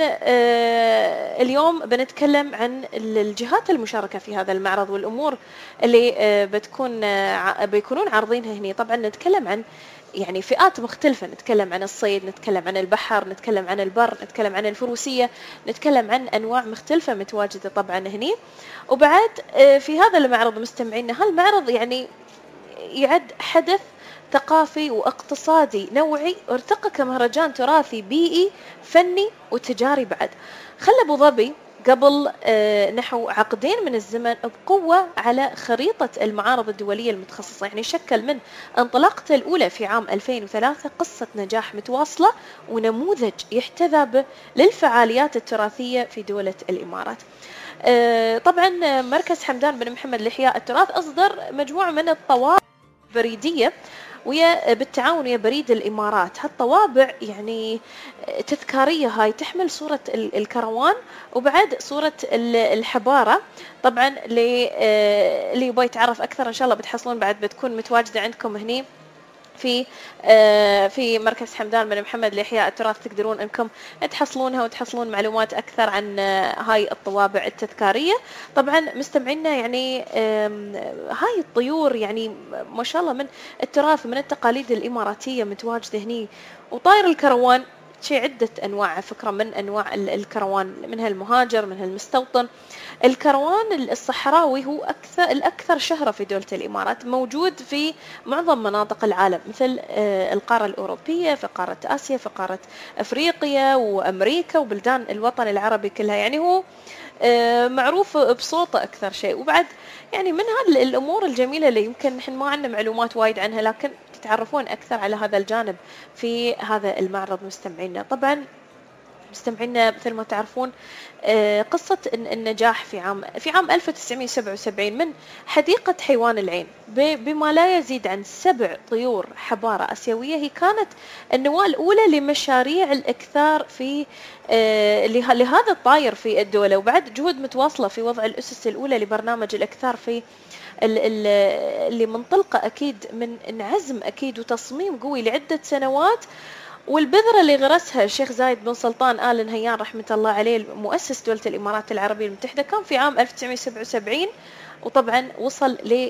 اليوم بنتكلم عن الجهات المشاركه في هذا المعرض والامور اللي بيكونون عارضينها هنا. طبعا نتكلم عن يعني فئات مختلفة، نتكلم عن الصيد، نتكلم عن البحر، نتكلم عن البر، نتكلم عن الفروسية، نتكلم عن أنواع مختلفة متواجدة طبعا هني. وبعد في هذا المعرض مستمعينا، هالمعرض يعني يعد حدث ثقافي واقتصادي نوعي ارتقى كمهرجان تراثي بيئي فني وتجاري. بعد خلى أبو ظبي قبل نحو عقدين من الزمن بقوة على خريطة المعارض الدولية المتخصصة. يعني شكل من انطلاقته الأولى في عام 2003 قصة نجاح متواصلة ونموذج يحتذى به للفعاليات التراثية في دولة الإمارات. طبعا مركز حمدان بن محمد لإحياء التراث أصدر مجموعة من الطوابع البريدية بالتعاون ويا بريد الإمارات. هالطوابع يعني تذكارية، هاي تحمل صورة الكروان وبعد صورة الحبارة. طبعا اللي يبغى يتعرف أكثر إن شاء الله بتحصلون بعد بتكون متواجدة عندكم هني في مركز حمدان بن محمد لإحياء التراث، تقدرون انكم تحصلونها وتحصلون معلومات اكثر عن هاي الطوابع التذكاريه. طبعا مستمعينا يعني هاي الطيور يعني ما شاء الله من التراث ومن التقاليد الاماراتيه متواجده هني. وطائر الكروان شيء عدة أنواع، فكرة من أنواع الكروان، منها المهاجر، منها المستوطن. الكروان الصحراوي هو الأكثر شهرة في دولة الإمارات، موجود في معظم مناطق العالم مثل القارة الأوروبية، في قارة آسيا، في قارة أفريقيا وأمريكا وبلدان الوطن العربي كلها. يعني هو معروف بصوته أكثر شيء. وبعد يعني من هذه الأمور الجميلة اللي يمكن نحن ما عندنا معلومات وايد عنها، لكن تتعرفون أكثر على هذا الجانب في هذا المعرض مستمعينا. طبعا مستمعينا مثل ما تعرفون قصة النجاح في عام 1977 من حديقة حيوان العين بما لا يزيد عن 7 طيور حبارة آسيوية. هي كانت النواة الأولى لمشاريع الإكثار في لهذا الطائر في الدولة. وبعد جهود متواصلة في وضع الأسس الأولى لبرنامج الإكثار في اللي منطلقة أكيد من عزم أكيد وتصميم قوي لعدة سنوات. والبذرة اللي غرسها الشيخ زايد بن سلطان آل نهيان رحمة الله عليه مؤسس دولة الإمارات العربية المتحدة كان في عام 1977، وطبعا وصل ل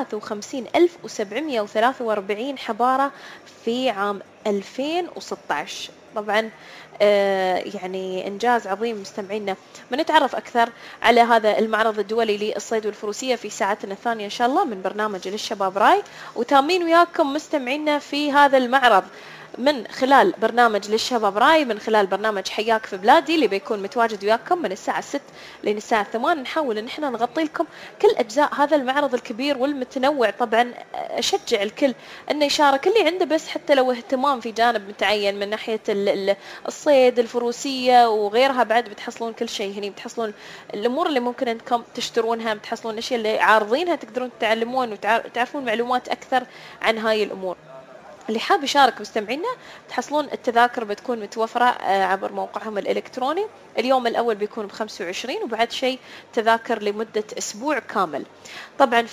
53,743 حبارة في عام 2016. طبعا يعني إنجاز عظيم مستمعينا. بنتعرف أكثر على هذا المعرض الدولي للصيد والفروسية في ساعتنا الثانية إن شاء الله من برنامج للشباب راي، وتامين وياكم مستمعينا في هذا المعرض من خلال برنامج للشباب راي، من خلال برنامج حياك في بلادي اللي بيكون متواجد وياكم من الساعة 6 لين الساعة 8. نحاول ان احنا نغطي لكم كل اجزاء هذا المعرض الكبير والمتنوع. طبعا اشجع الكل انه يشارك اللي عنده بس حتى لو اهتمام في جانب متعين من ناحية الصيد، الفروسية وغيرها. بعد بتحصلون كل شيء هني، بتحصلون الامور اللي ممكن انكم تشترونها، بتحصلون الاشياء اللي عارضينها تقدرون تتعلمون وتعرفون معلومات اكثر عن هاي الامور. اللي حاب يشارك مستمعينا تحصلون التذاكر بتكون متوفرة عبر موقعهم الإلكتروني. اليوم الأول بيكون ب25 وبعد شيء تذاكر لمدة أسبوع كامل. طبعا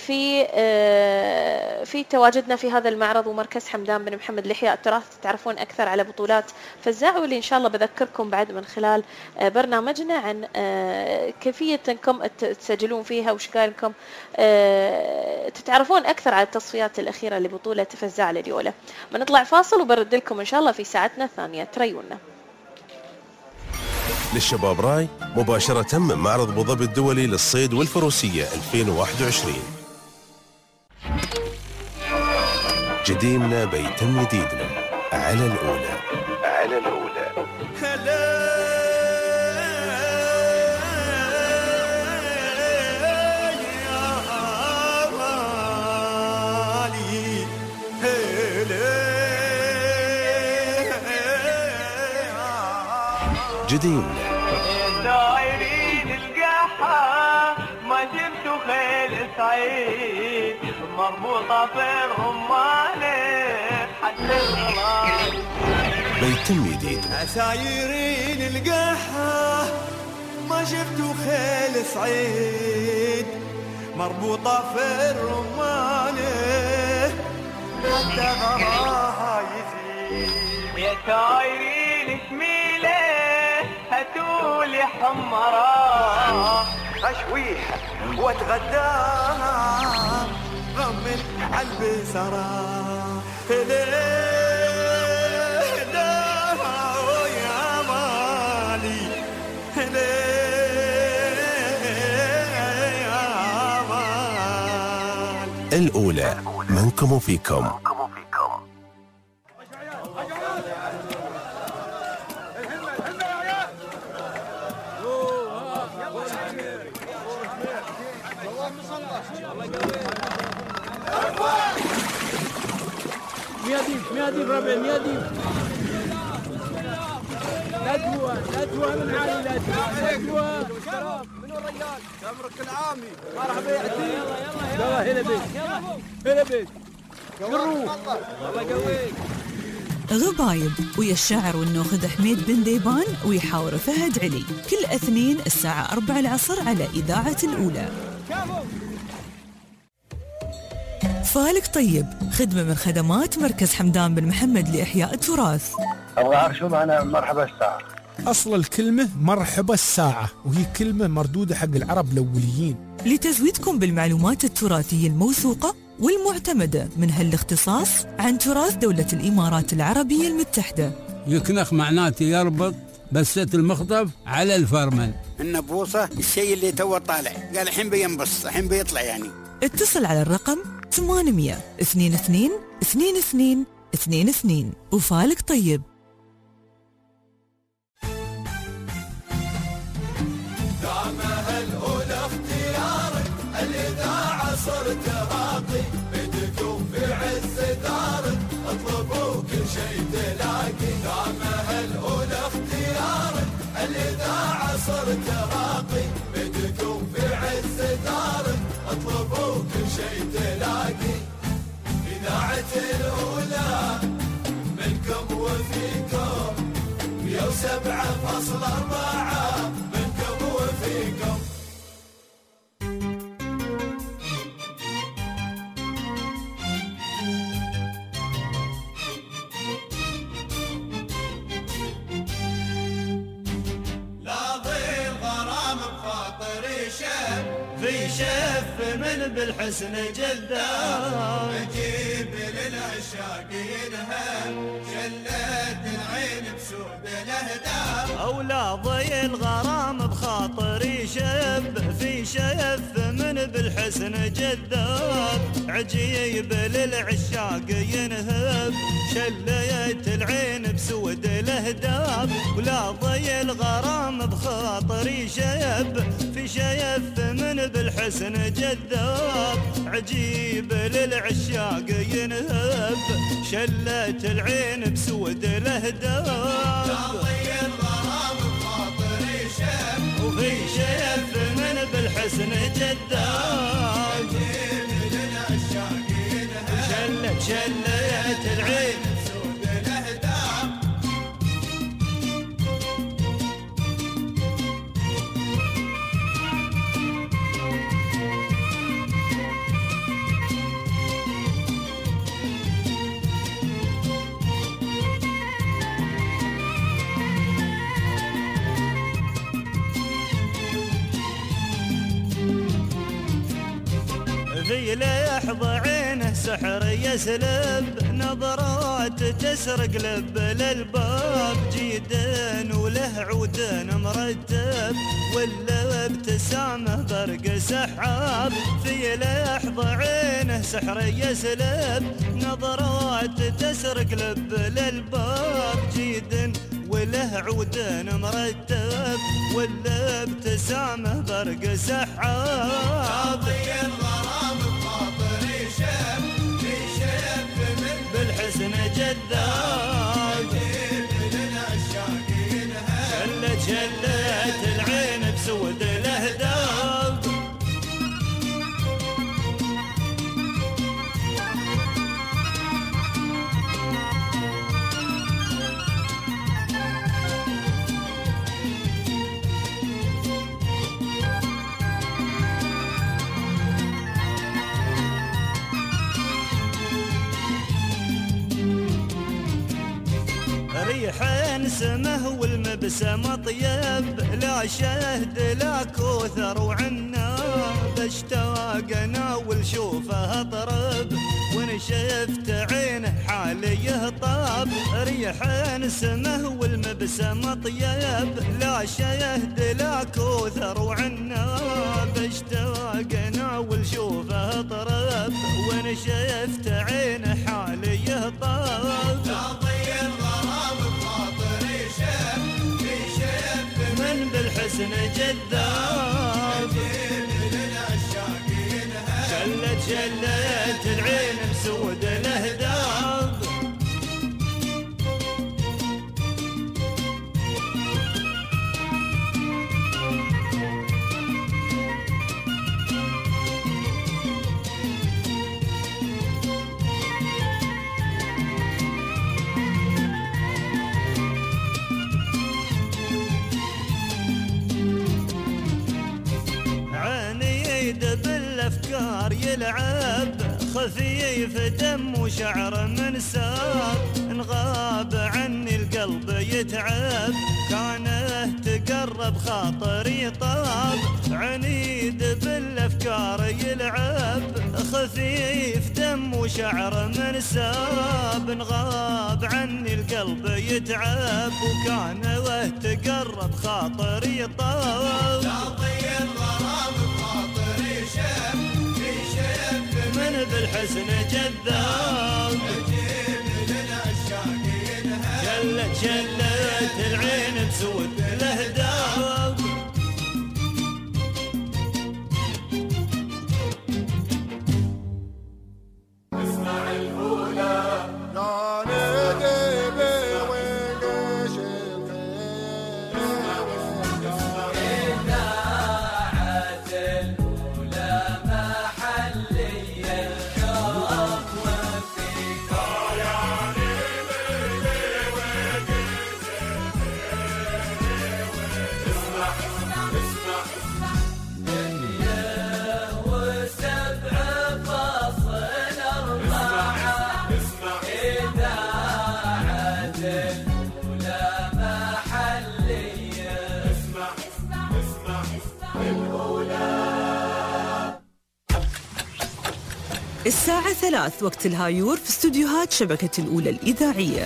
في تواجدنا في هذا المعرض ومركز حمدان بن محمد لإحياء التراث تعرفون أكثر على بطولات فزاع، واللي إن شاء الله بذكركم بعد من خلال برنامجنا عن كيفية أنكم تسجلون فيها وش قايلكم تتعرفون أكثر على التصفيات الأخيرة لبطولة فزاع لليولة. بنطلع فاصل وبرد لكم إن شاء الله في ساعتنا الثانية. تريونا للشباب راي مباشرة من معرض أبو ظبي الدولي للصيد والفروسية 2021. جديمنا بيتم جديدنا على الأولى. على الأولى. جديمنا دايرين القحة ما جبتوا خيل سعيد مربوطة في الرمانة حتى الغلال. بيتم جديد. عسايرين القحة ما جبتوا خيل سعيد مربوطة في الرمانة حتى غراها يزيد. يا سايرين شميلة هاتولي حمراء اشويها واتغداها غمن عالبسرة يا مالي يا مال. الأولى منكم وفيكم. مياديب ربع مياديب ندوة من عائلة ندوة من الرجال تمرك العامي مرحبا يا عتيب يلا هلا بيك هلا بيك قروه الله يقويك. غبايب ويا الشاعر والنوخذ حميد بن ديبان ويحاور فهد علي كل اثنين الساعة 4 العصر على إذاعة الأولى. فالك طيب خدمة من خدمات مركز حمدان بن محمد لإحياء التراث. أبغى أعرف شو معنى مرحبا الساعة. أصل الكلمة مرحبا الساعة وهي كلمة مردودة حق العرب الأوليين لتزويدكم بالمعلومات التراثية الموثوقة والمعتمدة من هالاختصاص عن تراث دولة الإمارات العربية المتحدة. يكنخ معناته يربط بسة المخطف على الفرمل. النبوصة الشيء اللي تو طالع قال الحين بينبص الحين بيطلع يعني. اتصل على الرقم 800 22 22 22 وفالك طيب. دعمها الأولى اختيارك الإذاعة صرت راقي بدكم في عز دارك اطلبوا كل شيء تلاقي. دعمها الأولى اختيارك الإذاعة صرت راقي بدكم في عز دارك اطلبوا كل شيء تلاقي. إذاعة الأولى منكم وفيكم 107.4 منكم وفيكم. لا ضيل غرام بخاطري شف في شف من بالحسن جذاب اجيب للعشاق ينهب شلت العين بسود الاهداف. او لا ضيل غرام بخاطري شف في شف من بالحسن جذاب عجيب للعشاق ينهب شليت العين بسود الاهداف. ولا ضيل غرام بخاطري شف في شف من بالحسن جذاب عجيب للعشاق ينهب شلت العين بسود الاهداف. لا ضيل غرام بخاطري شف وفي شف من بالحسن جذاب عجيب للعشاق ينهب شلت العين بسود الاهداف. في لحظة عينه سحر يسلب نظرات نظرات تسرق لب للباب، جيدان وله عودان مرتب، ولا ابتسامه برق سحاب، في لحظة عينه سحر يسلب، نظرات تسرق لب للباب، جيدان وله عودان مرتب، ولا ابتسامه برق سحاب. الغرام بخاطري شاب، في شاب من بالحسن جذاب، جيب للعشاقين هاب، شلت العين بسود الاهداب. ريح سمه والمبسم طيب، لا شهد لا كوثر وعناب، اشتاقنا والشوفه طرب، وان شفت عينه حالي يهطاب. ريح سمه والمبسم طيب، لا شهد لا كوثر وعناب، اشتاقنا والشوفه طرب، وان شفت عينه حالي يهطاب. من بالحسن جذاب، شلت العين بسود الاهداب. بالافكار يلعب، خفيف دم وشعر منساب، انغاب عني القلب يتعب، كانه تقرب خاطري طاب. عنيد بالافكار يلعب، خفيف دم وشعر منساب، انغاب عني القلب يتعب، وكانه تقرب خاطري طاب. من بالحسن جذاب، شلت العين بسود الاهداب. اسمع الأولى الساعة 3 وقت الهايور في استوديوهات شبكة الأولى الإذاعية.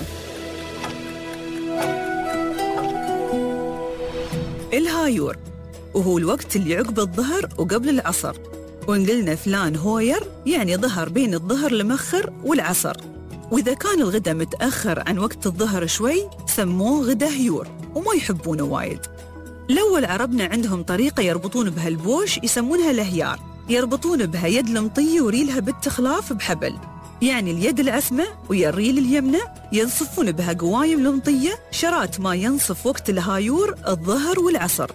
الهايور وهو الوقت اللي عقب الظهر وقبل العصر، وإن قلنا فلان هوير يعني ظهر بين الظهر المؤخر والعصر، وإذا كان الغداء متأخر عن وقت الظهر شوي سموه غدا هيور وما يحبونه وايد. الأول عربنا عندهم طريقة يربطون بها البوش يسمونها الهيار، يربطون بها يد المطية وريلها بالتخلاف بحبل، يعني اليد العسمة ويا الريل اليمنى ينصفون بها قوايم المطية شرات ما ينصف وقت الهايور الظهر والعصر.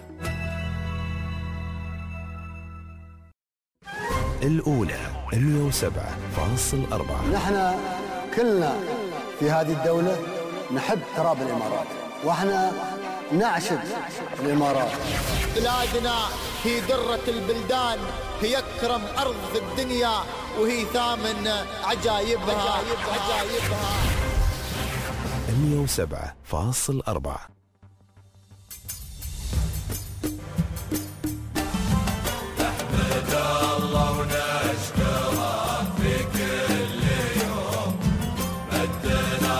الأولى 107.4. نحن كلنا في هذه الدولة نحب تراب الإمارات، وإحنا نعشق الإمارات. بلادنا هي درة البلدان، هي أكرم أرض في الدنيا، وهي ثامن عجائبها. 107.4. نحمد الله ونشكره في كل يوم، مدنا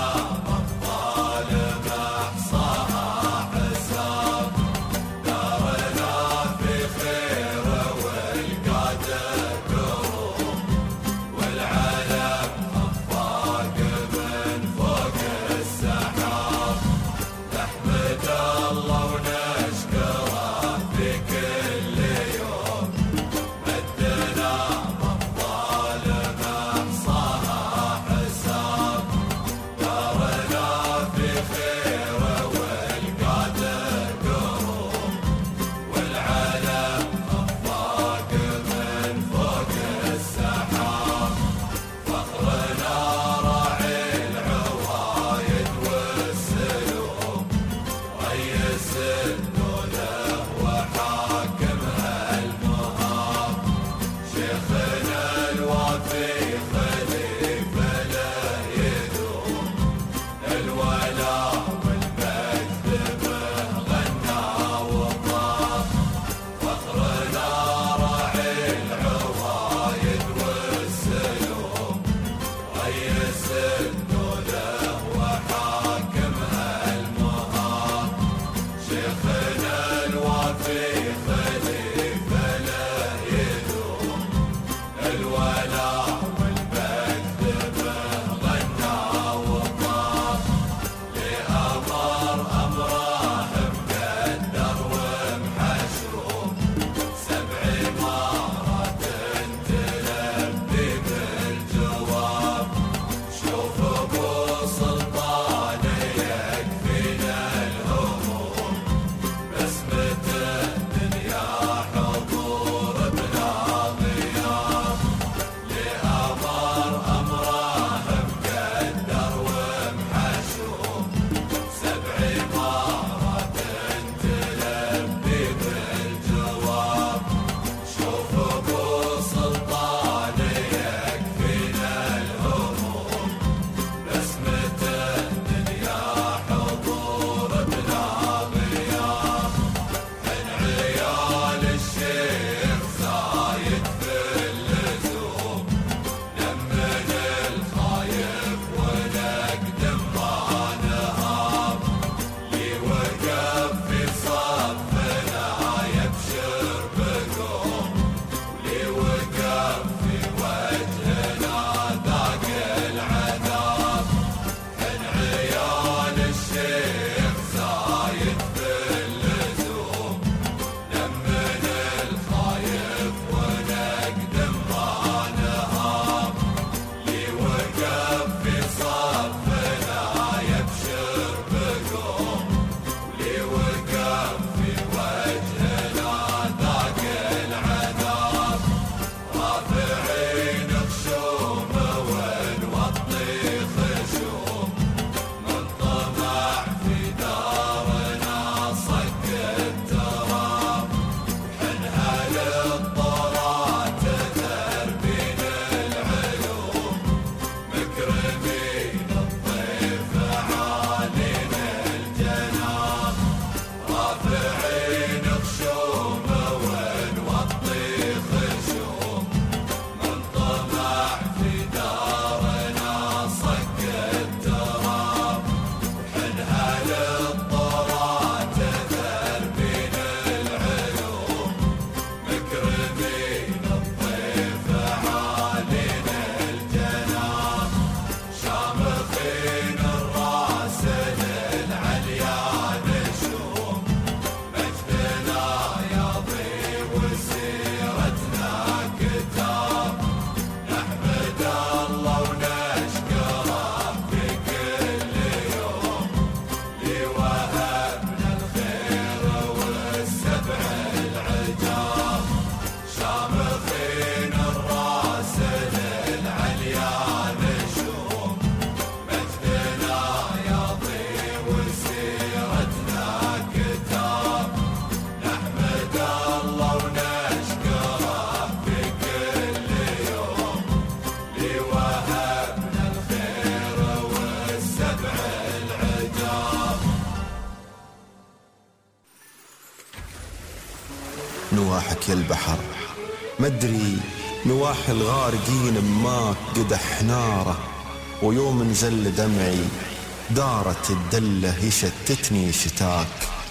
نواحك يا البحر، مدري نواح الغارقين ماك قدح ناره، ويوم نزل دمعي دارت الدلة يشتتني شتاك.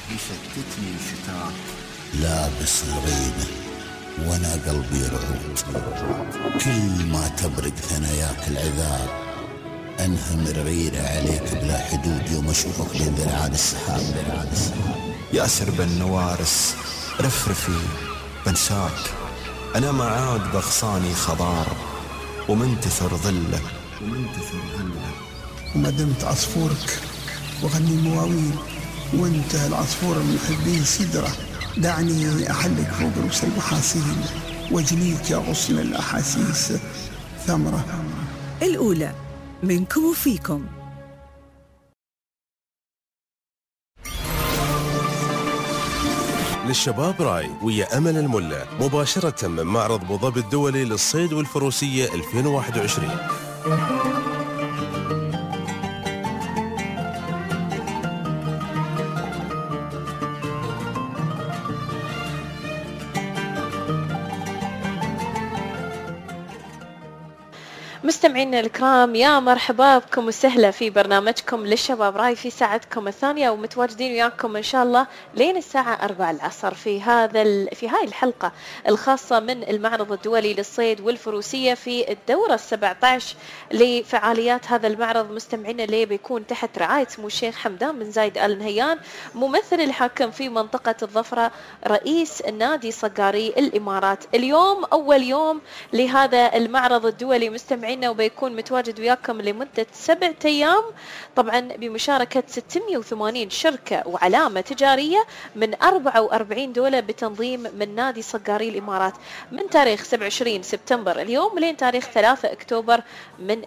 لابس الغيبة وانا قلبي رعود، كل ما تبرق ثناياك العذاب انهمر غيرة عليك بلا حدود، يوم اشوفك بين ذرعان السحاب. يا سرب النوارس رفرفي بنساك، انا ما عاد بغصاني خضار ومنتثر ظله. وما دمت عصفورك وغني مواويل، وانت العصفور المحبين سدرة، دعني أحلك فوق رؤوس المحاصيل واجنيك يا غصن الأحاسيس ثمرة. الأولى منكم وفيكم. للشباب راي ويا أمل الملا مباشرة من معرض أبو ظبي الدولي للصيد والفروسية 2021. مستمعينا الكرام، يا مرحبا بكم وسهلا في برنامجكم للشباب راي في ساعتكم الثانية، ومتواجدين وياكم إن شاء الله لين الساعة 4 العصر في هاي الحلقة الخاصة من المعرض الدولي للصيد والفروسية في الدورة 17 لفعاليات هذا المعرض. مستمعينا اللي بيكون تحت رعاية سمو الشيخ حمدان بن زايد آل نهيان ممثل الحاكم في منطقة الظفرة رئيس النادي صقاري الإمارات. اليوم أول يوم لهذا المعرض الدولي مستمعين، وبيكون متواجد وياكم لمدة 7 أيام، طبعا بمشاركة 680 شركة وعلامة تجارية من 44 دولة بتنظيم من نادي صقاري الإمارات من تاريخ 27 سبتمبر اليوم لين تاريخ 3 أكتوبر من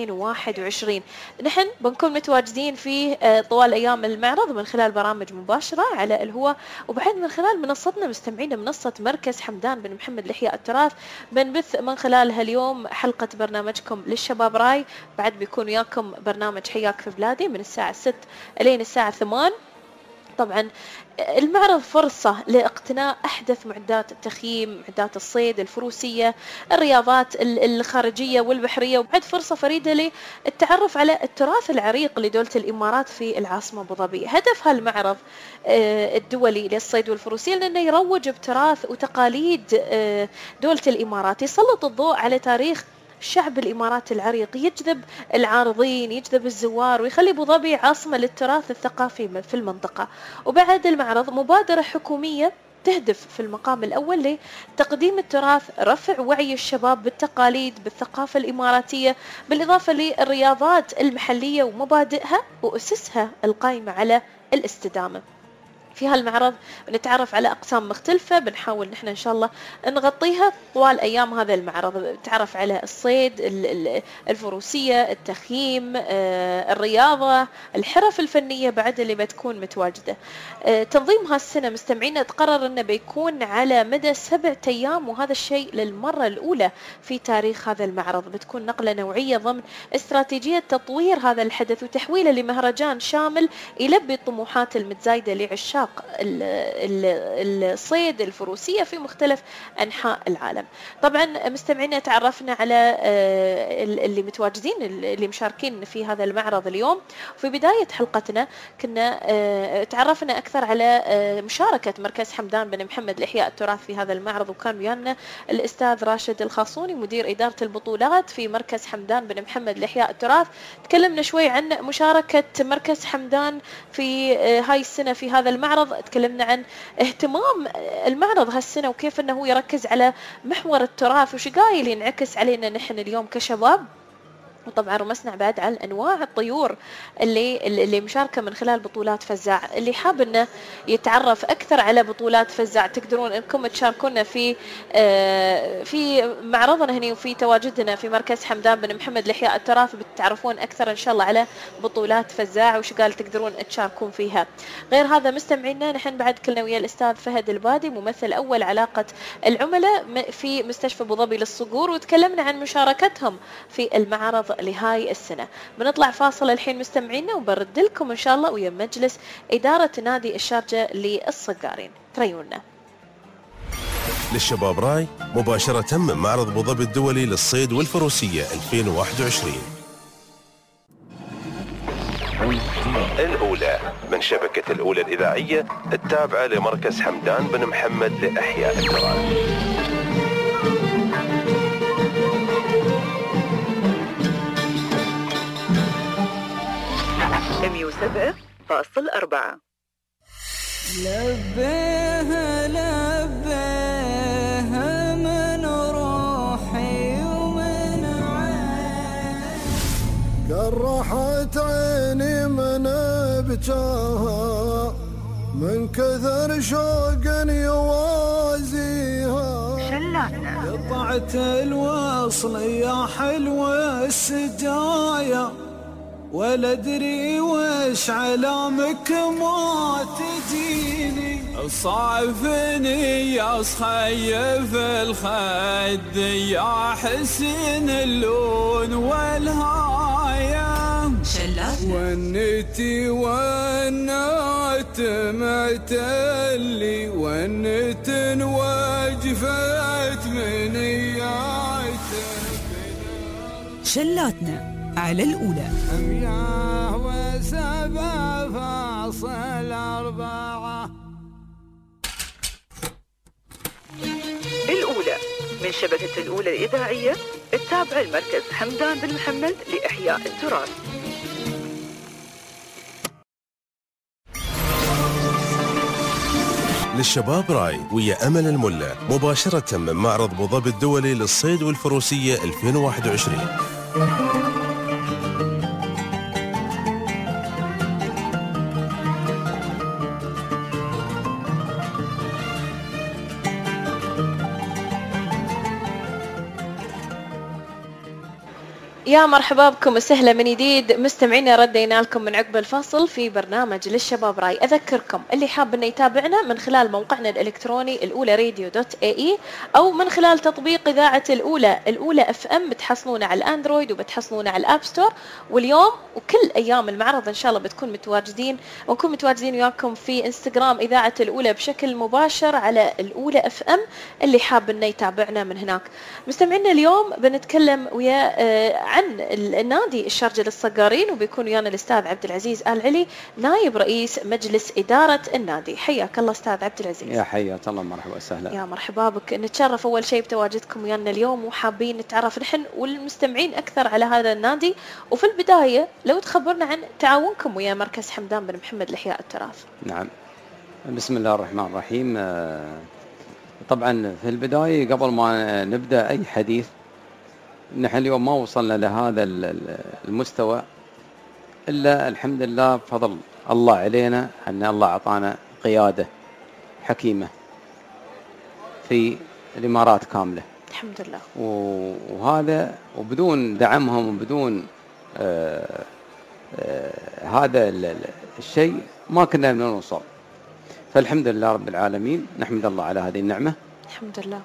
2021. نحن بنكون متواجدين في طوال أيام المعرض من خلال برامج مباشرة على الهواء، وبعد من خلال منصتنا مستمعين منصة مركز حمدان بن محمد لإحياء التراث بنبث من خلالها اليوم حلقة برنامجكم للشباب راي. بعد بيكون وياكم برنامج حياك في بلادي من الساعة 6 لين الساعة 8. طبعا المعرض فرصة لاقتناء أحدث معدات التخييم، معدات الصيد، الفروسية، الرياضات الخارجية والبحرية، وبعد فرصة فريدة للتعرف على التراث العريق لدولة الإمارات في العاصمة أبو ظبي. هدف هالمعرض الدولي للصيد والفروسية لأنه يروج بتراث وتقاليد دولة الإمارات، يسلط الضوء على تاريخ الشعب الإماراتي العريق، يجذب العارضين، يجذب الزوار، ويخلي أبو ظبي عاصمة للتراث الثقافي في المنطقة. وبعد المعرض مبادرة حكومية تهدف في المقام الأول لتقديم التراث، رفع وعي الشباب بالتقاليد بالثقافة الإماراتية، بالإضافة للرياضات المحلية ومبادئها وأسسها القائمة على الاستدامة. في هالمعرض بنتعرف على أقسام مختلفة بنحاول نحن إن شاء الله نغطيها طوال أيام هذا المعرض. نتعرف على الصيد، الفروسية، التخييم، الرياضة، الحرف الفنية بعد اللي بتكون متواجدة. تنظيم هالسنة مستمعين تقرر أنه بيكون على مدى 7 أيام، وهذا الشيء للمرة الأولى في تاريخ هذا المعرض. بتكون نقلة نوعية ضمن استراتيجية تطوير هذا الحدث وتحويله لمهرجان شامل يلبي الطموحات المتزايدة لعشاق الصيد الفروسية في مختلف أنحاء العالم. طبعا مستمعينا تعرفنا على اللي متواجدين اللي مشاركين في هذا المعرض اليوم. في بداية حلقتنا كنا تعرفنا أكثر على مشاركة مركز حمدان بن محمد لإحياء التراث في هذا المعرض، وكان ويانا الأستاذ راشد الخاصوني مدير إدارة البطولات في مركز حمدان بن محمد لإحياء التراث. تكلمنا شوي عن مشاركة مركز حمدان في هاي السنة في هذا المعرض، تكلمنا عن اهتمام المعرض هالسنة وكيف أنه يركز على محور التراث وش قايل ينعكس علينا نحن اليوم كشباب. وطبعا رمسنا بعد على انواع الطيور اللي مشاركه من خلال بطولات فزاع. اللي حاب انه يتعرف اكثر على بطولات فزاع تقدرون انكم تشاركونا في معرضنا هنا وفي تواجدنا في مركز حمدان بن محمد لإحياء التراث، بتعرفون اكثر ان شاء الله على بطولات فزاع وش قال تقدرون تشاركون فيها. غير هذا مستمعينا نحن بعد كلنا ويا الاستاذ فهد البادي ممثل اول علاقه العملاء في مستشفى ابو ظبي للصقور، وتكلمنا عن مشاركتهم في المعرض لهاي السنة. بنطلع فاصل الحين مستمعينا وبرد لكم إن شاء الله ويا مجلس إدارة نادي الشارجة للصقارين. تريونا. للشباب راي مباشرة من معرض أبو ظبي الدولي للصيد والفروسية 2021. الأولى من شبكة الأولى الإذاعية التابعة لمركز حمدان بن محمد لإحياء التراث. لبيها لبيها من روحي ومن عيني، قرحت عيني من بجاها من كثر شوق يوازيها. قطعت الوصل يا حلوة السجايا، ولا ادري وش علامك ما تجيني. صعفني يا صخيف الخد يا حسين اللون والهاية، ونتي ونات معتلي ونت وجفت منياته. شلاتنا على الأولى. 107.4. الأولى من شبكة الأولى الإذاعية التابعة لمركز حمدان بن محمد لإحياء التراث. للشباب راي ويا أمل الملا مباشرة من معرض أبو ظبي الدولي للصيد والفروسية 2021. يا مرحبا بكم وسهلا من جديد مستمعينا، ردينا لكم من عقب الفاصل في برنامج للشباب راي. أذكركم اللي حاب انه يتابعنا من خلال موقعنا الإلكتروني الأولى radio.ae أو من خلال تطبيق إذاعة الأولى FM، بتحصلونه على الأندرويد وبتحصلونه على الأب ستور. واليوم وكل أيام المعرض إن شاء الله بتكون متواجدين ونكون متواجدين وياكم في انستغرام إذاعة الأولى بشكل مباشر على الأولى FM، اللي حاب انه يتابعنا من هناك. مستمعينا اليوم بنتكلم ويا عن النادي الشارجة للصقارين، وبيكون ويانا الأستاذ عبد العزيز آل علي نائب رئيس مجلس إدارة النادي. حياك الله أستاذ عبد العزيز. يا حياك الله، مرحبا وسهلا. يا مرحبا بك. نتشرف أول شيء بتواجدكم ويانا اليوم، وحابين نتعرف نحن والمستمعين أكثر على هذا النادي. وفي البداية لو تخبرنا عن تعاونكم ويا مركز حمدان بن محمد لإحياء التراث. نعم، بسم الله الرحمن الرحيم. طبعا في البداية قبل ما نبدأ أي حديث، نحن اليوم ما وصلنا لهذا المستوى إلا الحمد لله بفضل الله علينا، أن الله أعطانا قيادة حكيمة في الإمارات كاملة الحمد لله. وهذا وبدون دعمهم وبدون هذا الشيء ما كنا نوصل. فالحمد لله رب العالمين، نحمد الله على هذه النعمة. الحمد لله.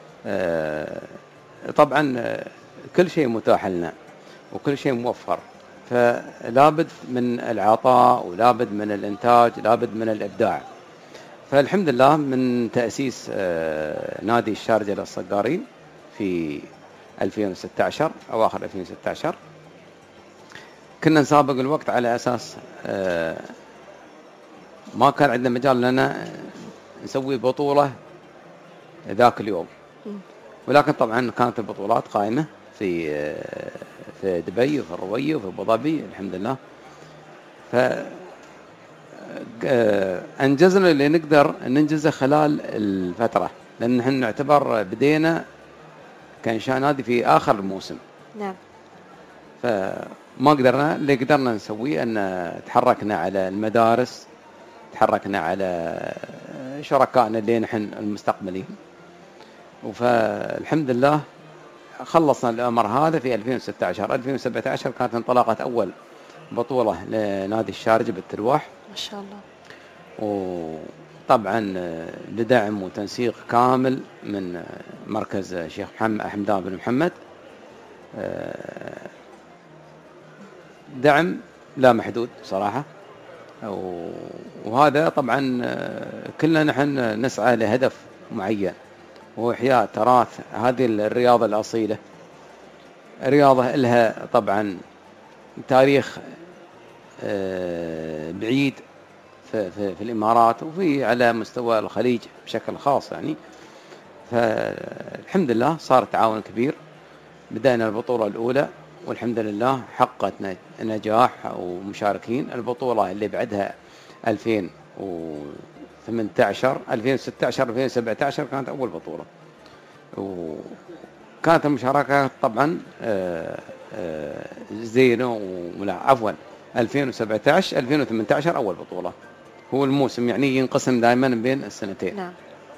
طبعا كل شيء متاح لنا وكل شيء موفر، فلابد من العطاء ولابد من الإنتاج، لابد من الإبداع. فالحمد لله من تأسيس نادي الشارجة للصقارين في 2016 أواخر 2016 كنا نسابق الوقت على أساس ما كان عندنا مجال لنا نسوي بطولة ذاك اليوم، ولكن طبعا كانت البطولات قائمة في دبي وفي الروية وفي أبو ظبي الحمد لله. فأنجزنا اللي نقدر ننجزه خلال الفترة، لأن نحن نعتبر بدينا كإنشاء نادي في آخر الموسم. نعم. فما قدرنا، اللي قدرنا نسويه أن تحركنا على المدارس، تحركنا على شركائنا اللي نحن المستقبلين، فالحمد لله خلصنا الأمر هذا في 2016. 2017 كانت انطلاقة أول بطولة لنادي الشارجة بالترواح ما شاء الله، وطبعا لدعم وتنسيق كامل من مركز الشيخ حمدان بن محمد، دعم لا محدود صراحة. وهذا طبعا كلنا نحن نسعى لهدف معين، وإحياء تراث هذه الرياضة الأصيلة. رياضة لها طبعا تاريخ بعيد في الإمارات وفي على مستوى الخليج بشكل خاص يعني. فالحمد لله صار تعاون كبير. بدأنا البطولة الأولى والحمد لله حققت نجاح ومشاركين. البطولة اللي بعدها 2018 2016 2017 كانت أول بطولة، وكانت المشاركات طبعا زينة. ولا عفوا 2017 2018 أول بطولة. هو الموسم يعني ينقسم دائما بين السنتين. نعم.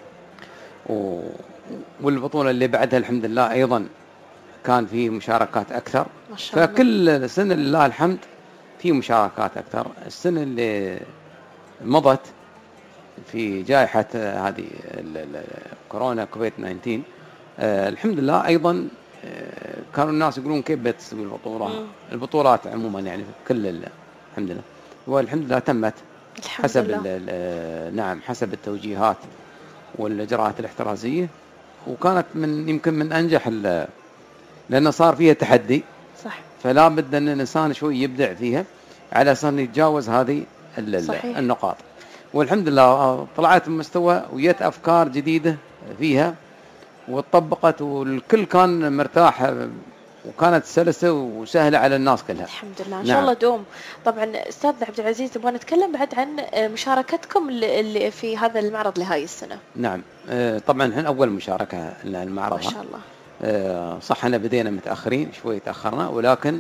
والبطولة اللي بعدها الحمد لله أيضا كان في مشاركات أكثر. ما شاء الله. فكل سنة لله الحمد في مشاركات أكثر. السنة اللي مضت في جائحة هذه كورونا كوفيد 19 الحمد لله أيضا كانوا الناس يقولون كيف بتسوي البطولة. البطولات عموما يعني كل الحمد لله، والحمد لله تمت حسب نعم حسب التوجيهات والإجراءات الاحترازية. وكانت يمكن من أنجح لأنه صار فيها تحدي. صح. فلا بد أن الإنسان شوي يبدع فيها على أساس يتجاوز هذه النقاط. والحمد لله طلعت المستوى ويت أفكار جديدة فيها وطبقت، والكل كان مرتاح وكانت سلسة وسهلة على الناس كلها الحمد لله. إن شاء الله دوم. طبعا أستاذ عبد العزيز نبغى نتكلم بعد عن مشاركتكم اللي في هذا المعرض لهاي السنة. نعم. طبعا احنا أول مشاركة للمعرض. ما شاء الله. صح أنا بدينا متأخرين شوي تأخرنا، ولكن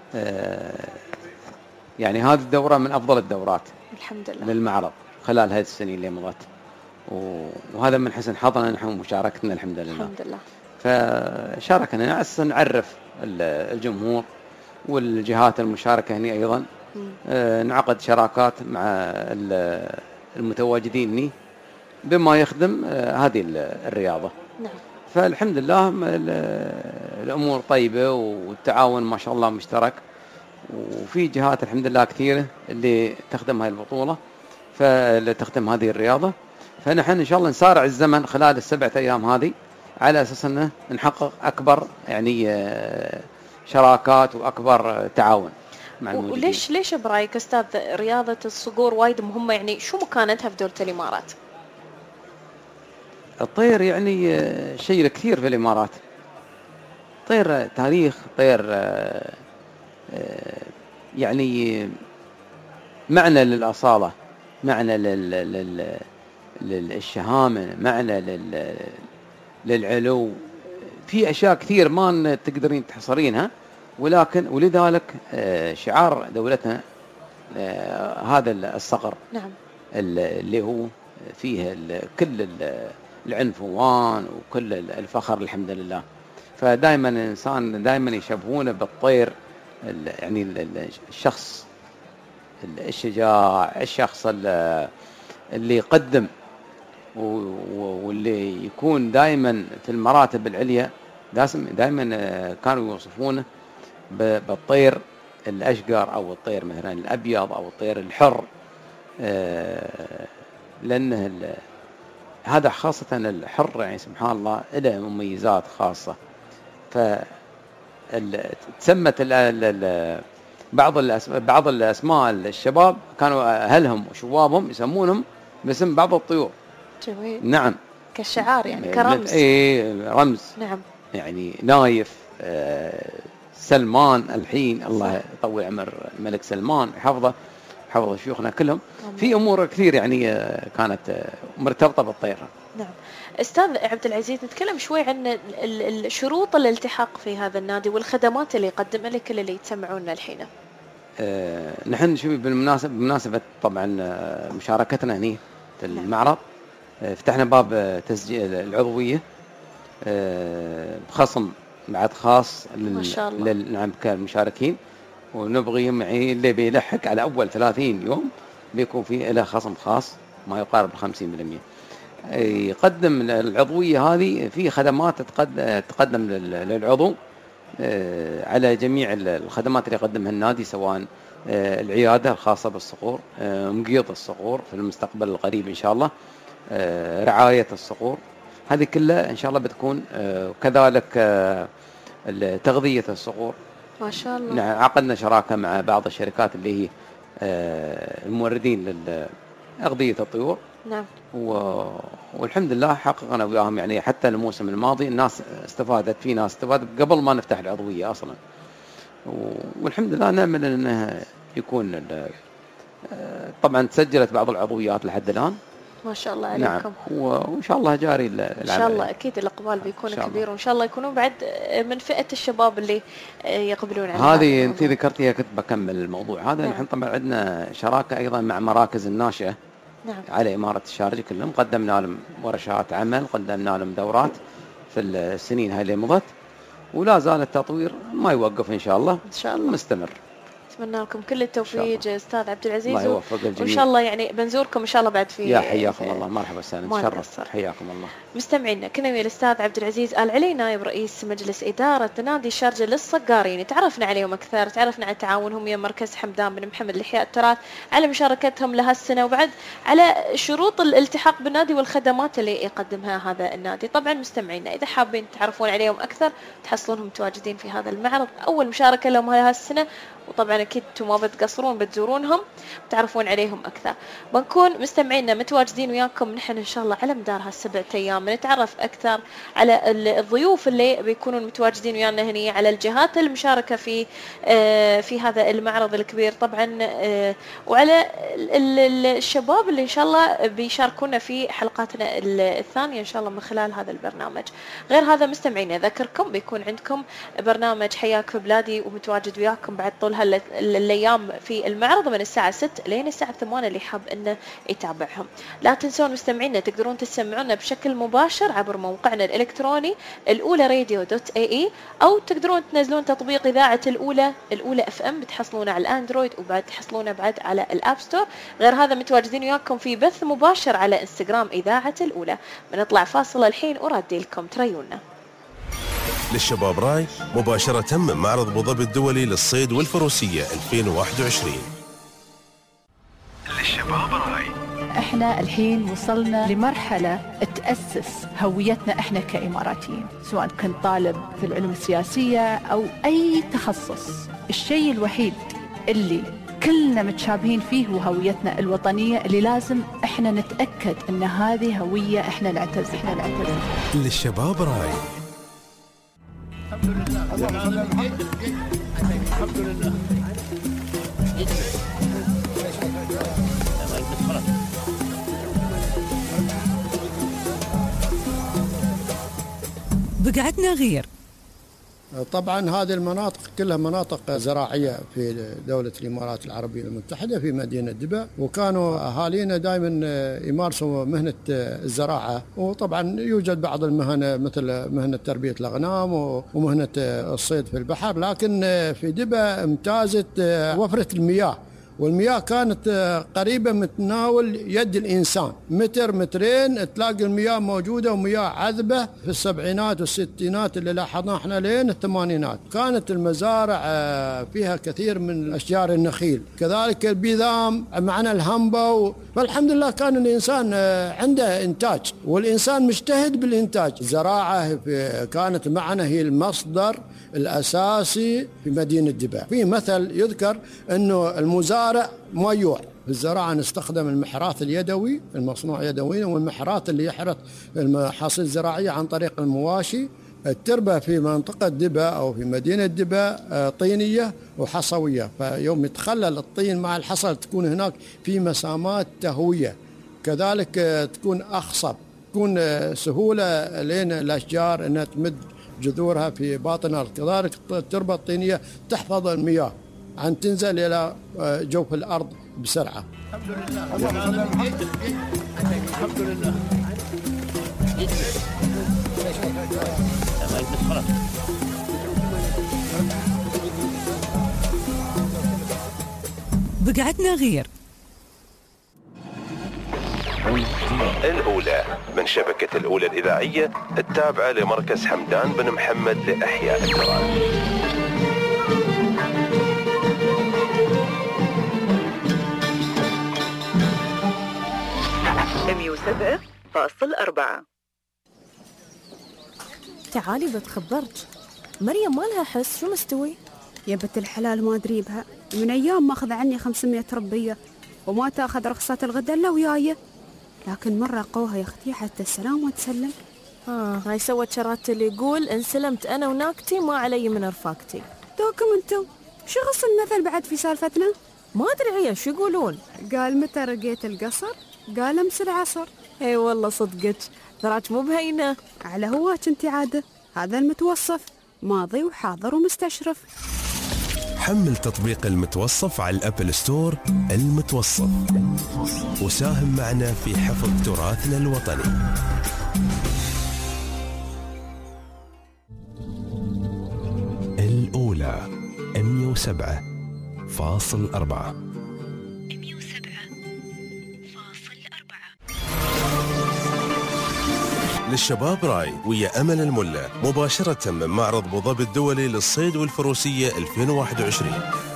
يعني هذه الدورة من أفضل الدورات الحمد لله للمعرض خلال هذه السنين اللي مضت، وهذا من حسن حظنا نحن مشاركتنا الحمد لله. الحمد لله. فشاركنا على أساس نعرف الجمهور والجهات المشاركة هنا أيضا. نعقد شراكات مع المتواجدين هنا بما يخدم هذه الرياضة. نعم. فالحمد لله الأمور طيبة والتعاون ما شاء الله مشترك، وفي جهات الحمد لله كثيرة اللي تخدم هاي البطولة فاللي تخدم هذه الرياضة. فنحن إن شاء الله نسارع الزمن خلال ال7 أيام هذه على أساس أنه نحقق أكبر يعني شراكات وأكبر تعاون مع الموجودين. ليش برأيك أستاذ رياضة الصقور وايد مهمة؟ يعني شو مكانتها في دولة الإمارات؟ الطير يعني شيء كثير في الإمارات. طير تاريخ، طير يعني معنى للأصالة، معنى للشهامة، معنى للعلو. في أشياء كثير ما تقدرين تحصرينها، ولذلك شعار دولتنا هذا الصقر. نعم. اللي هو فيه كل العنفوان وكل الفخر الحمد لله. فدائما الإنسان دائما يشبهونه بالطير، يعني الشخص الشجاع، الشخص اللي يقدم واللي يكون دائما في المراتب العليا. دائما كانوا يوصفونه بالطير الأشقر أو الطير مثلا الأبيض أو الطير الحر، لأنه هذا خاصة الحر يعني سبحان الله له مميزات خاصة. تسمت بعض الأسماء الشباب كانوا أهلهم وشبابهم يسمونهم باسم بعض الطيور. جميل. نعم. كشعار يعني كرمز. رمز. نعم. يعني نايف، سلمان الحين الله يطول عمر الملك سلمان حفظ شيوخنا كلهم. في أمور كثير يعني كانت مرتبطة بالطير. نعم. أستاذ عبد العزيز نتكلم شوي عن شروط الالتحاق في هذا النادي والخدمات اللي يقدمها لكل اللي يتسمعونا الحين. نحن شوي بمناسبة طبعا مشاركتنا هنا في المعرض فتحنا باب تسجيل العضوية بخصم بعد خاص نعم كالمشاركين، ونبغي معي اللي بيلحق على أول 30 يوم بيكون فيه له خصم خاص ما يقارب 50%. يقدم العضوية هذه في خدمات تقدم للعضو على جميع الخدمات اللي يقدمها النادي، سواء العيادة الخاصة بالصقور، مقيض الصقور في المستقبل القريب إن شاء الله، رعاية الصقور، هذه كلها إن شاء الله بتكون. وكذلك تغذية الصقور ما شاء الله. عقدنا شراكة مع بعض الشركات اللي هي الموردين لأغذية الطيور. نعم. والحمد لله حققنا وياهم، يعني حتى الموسم الماضي الناس استفادت، في ناس استفادت قبل ما نفتح العضوية أصلا. والحمد لله نأمل أنه يكون طبعا تسجلت بعض العضويات لحد الآن. ما شاء الله عليكم. نعم. وإن شاء الله جاري العمل. إن شاء الله أكيد الإقبال بيكون كبير، وإن شاء الله يكونون بعد من فئة الشباب اللي يقبلون على هذه. أنت ذكرتيها كنت بكمل الموضوع هذا. نحن طبعا عندنا شراكة أيضا مع مراكز الناشئة. نعم. على إمارة الشارقة كلهم، قدمنا لهم ورشات عمل، قدمنا لهم دورات في السنين هاي اللي مضت، ولا زال التطوير ما يوقف إن شاء الله. إن شاء الله مستمر. أتمنى لكم كل التوفيق أستاذ عبد العزيز. الله يوفق الجميع. وإن شاء الله يعني بنزوركم إن شاء الله بعد في. يا حياكم الله، مرحبا وسهلا، تشرف. حياكم الله. مستمعينا كنا ويا الأستاذ عبد العزيز آل علي، نائب رئيس مجلس إدارة نادي الشارقة للصقارين. تعرفنا عليهم أكثر، تعرفنا على تعاونهم ويا مركز حمدان بن محمد لإحياء التراث، على مشاركتهم لهالسنة، وبعد على شروط الالتحاق بالنادي والخدمات اللي يقدمها هذا النادي. طبعا مستمعينا إذا حابين تعرفون عليهم أكثر تحصلونهم متواجدين في هذا المعرض، أول مشاركة لهم هالسنة، وطبعا أكيد ما بتقصرون بتزورونهم وتعرفون عليهم أكثر. بنكون مستمعينا متواجدين وياكم نحن إن شاء الله على مدار هالسبعة أيام، نتعرف أكثر على الضيوف اللي بيكونون متواجدين ويانا هني، على الجهات المشاركة في هذا المعرض الكبير طبعا، وعلى الشباب اللي إن شاء الله بيشاركونا في حلقاتنا الثانية إن شاء الله من خلال هذا البرنامج. غير هذا مستمعينا أذكركم بيكون عندكم برنامج حياك في بلادي، ومتواجد وياكم بعد طول هالأيام في المعرض من الساعة 6 لين الساعة 8 اللي حاب إنه يتابعهم. لا تنسون مستمعينا تقدرون تسمعونا بشكل مباشر عبر موقعنا الإلكتروني الأولى-radio.ae، أو تقدرون تنزلون تطبيق إذاعة الأولى FM، بتحصلونه على الأندرويد وبعد تحصلونه بعد على الأب ستور. غير هذا متواجدين وياكم في بث مباشر على انستغرام إذاعة الأولى. بنطلع فاصل الحين ورادي لكم تريونا. للشباب راي مباشرة من معرض أبو ظبي الدولي للصيد والفروسية 2021. للشباب راي. احنا الحين وصلنا لمرحلة تأسس هويتنا احنا كإماراتيين، سواء كنت طالب في العلوم السياسية أو أي تخصص. الشيء الوحيد اللي كلنا متشابهين فيه هو هويتنا الوطنية، اللي لازم احنا نتأكد ان هذه هوية احنا نعتز بها. للشباب راي. الحمد لله. بقعدنا غير. طبعا هذه المناطق كلها مناطق زراعية في دولة الإمارات العربية المتحدة في مدينة دبا، وكانوا أهالينا دائما يمارسوا مهنة الزراعة، وطبعا يوجد بعض المهن مثل مهنة تربية الأغنام ومهنة الصيد في البحر، لكن في دبا امتازت وفرة المياه، والمياه كانت قريبة من تناول يد الإنسان، متر مترين تلاقي المياه موجودة، ومياه عذبة في السبعينات والستينات اللي لاحظناها احنا لين الثمانينات. كانت المزارع فيها كثير من أشجار النخيل، كذلك البيذام معنا الهمبة، فالحمد لله كان الإنسان عنده إنتاج، والإنسان مجتهد بالإنتاج. الزراعة كانت معنا هي المصدر الأساسي في مدينة دبا. في مثل يذكر أنه المزارع ميوع. في الزراعة نستخدم المحراث اليدوي المصنوع يدويا، والمحراث اللي يحرث المحاصيل الزراعية عن طريق المواشي. التربة في منطقة دبا أو في مدينة دبا طينية وحصوية، فيوم يتخلل الطين مع الحصى تكون هناك في مسامات تهوية، كذلك تكون أخصب، تكون سهولة لين الأشجار أنها تمد جذورها في باطن الأرض. كذلك التربة الطينية تحفظ المياه عن تنزل إلى جوف الأرض بسرعة. الحمد لله. الحمد لله. بقعدنا غير. الأولى من شبكة الأولى الإذاعية التابعة لمركز حمدان بن محمد لإحياء التراث. MU7.4. تعالي بتخبرك، مريم ما لها حس، شو مستوي؟ يا بنت الحلال ما أدري بها، من أيام ما أخذ عني 500 ربية وما تأخذ رخصة الغدا إلا وياي، لكن مرة قوها يا أختي حتى السلام وتسلم. هاي سوت شرات اللي يقول إن سلمت أنا وناكتي ما علي من رفاقتي. دوكم انتم شو غص المثل بعد في سالفتنا؟ ما أدري عيا شو يقولون. قال متى رقيت القصر؟ قال امس العصر. اي والله صدقك، ذراك مو بهينة. على هواك انت عادة، هذا المتوصف ماضي وحاضر ومستشرف. حمل تطبيق المتوصف على الأبل ستور. المتوصف، وساهم معنا في حفظ تراثنا الوطني. الأولى 107.4. للشباب راي ويا أمل الملا مباشرة من معرض أبو ظبي الدولي للصيد والفروسية 2021.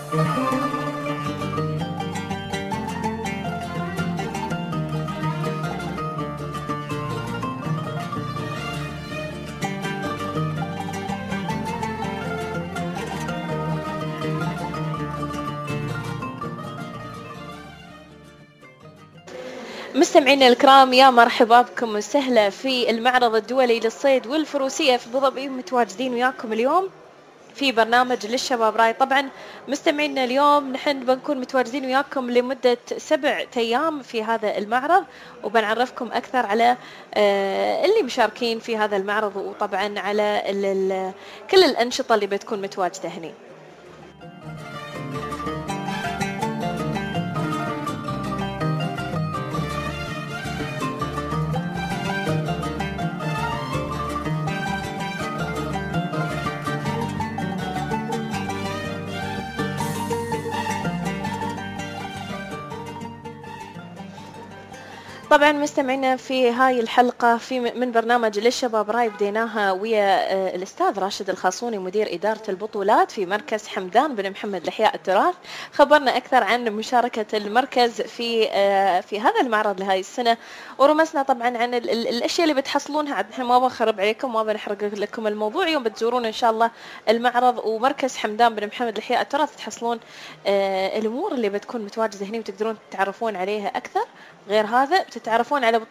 مستمعينا الكرام، يا مرحبا بكم وسهلا في المعرض الدولي للصيد والفروسية في أبو ظبي. متواجدين وياكم اليوم في برنامج للشباب راي. طبعا مستمعينا اليوم نحن بنكون متواجدين وياكم لمدة 7 أيام في هذا المعرض، وبنعرفكم أكثر على اللي مشاركين في هذا المعرض، وطبعا على كل الأنشطة اللي بتكون متواجدة هنا. طبعا مستمعينا في هاي الحلقة من برنامج للشباب راي بديناها ويا الأستاذ راشد الخاصوني مدير إدارة البطولات في مركز حمدان بن محمد لإحياء التراث. خبرنا أكثر عن مشاركة المركز في هذا المعرض لهاي السنة، ورمسنا طبعا عن الأشياء اللي بتحصلونها. عاد ما بنخرب عليكم، ما بنحرق لكم الموضوع. يوم بتزورون إن شاء الله المعرض ومركز حمدان بن محمد لإحياء التراث تحصلون الأمور اللي بتكون متواجدة هنا وتقدرون تتعرفون عليها أكثر. غير هذا بتتعرفون على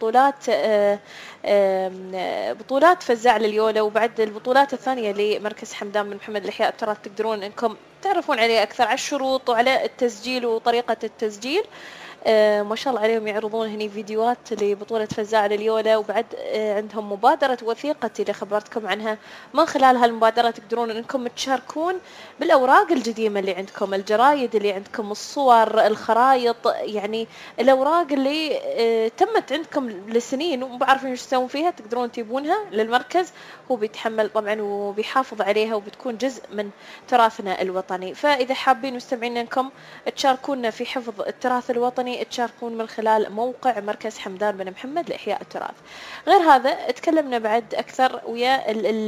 بطولات فزاع لليولا، وبعد البطولات الثانية لمركز حمدان بن محمد لإحياء التراث تقدرون انكم تعرفون عليه اكثر، على الشروط وعلى التسجيل وطريقة التسجيل. ما شاء الله عليهم يعرضون هني فيديوهات لبطولة فزاع لليولا، وبعد عندهم مبادرة وثيقتي اللي خبرتكم عنها. من خلال هالمبادرة تقدرون انكم تشاركون بالاوراق القديمة اللي عندكم، الجرايد اللي عندكم، الصور، الخرائط، يعني الاوراق اللي تمت عندكم لسنين وما بعرفين ايش تسوون فيها، تقدرون تجيبونها للمركز، هو بيتحمل طبعا وبيحافظ عليها وبتكون جزء من تراثنا الوطني. فاذا حابين مستمعين انكم تشاركونا في حفظ التراث الوطني، تشاركون من خلال موقع مركز حمدان بن محمد لإحياء التراث. غير هذا تكلمنا بعد أكثر ويا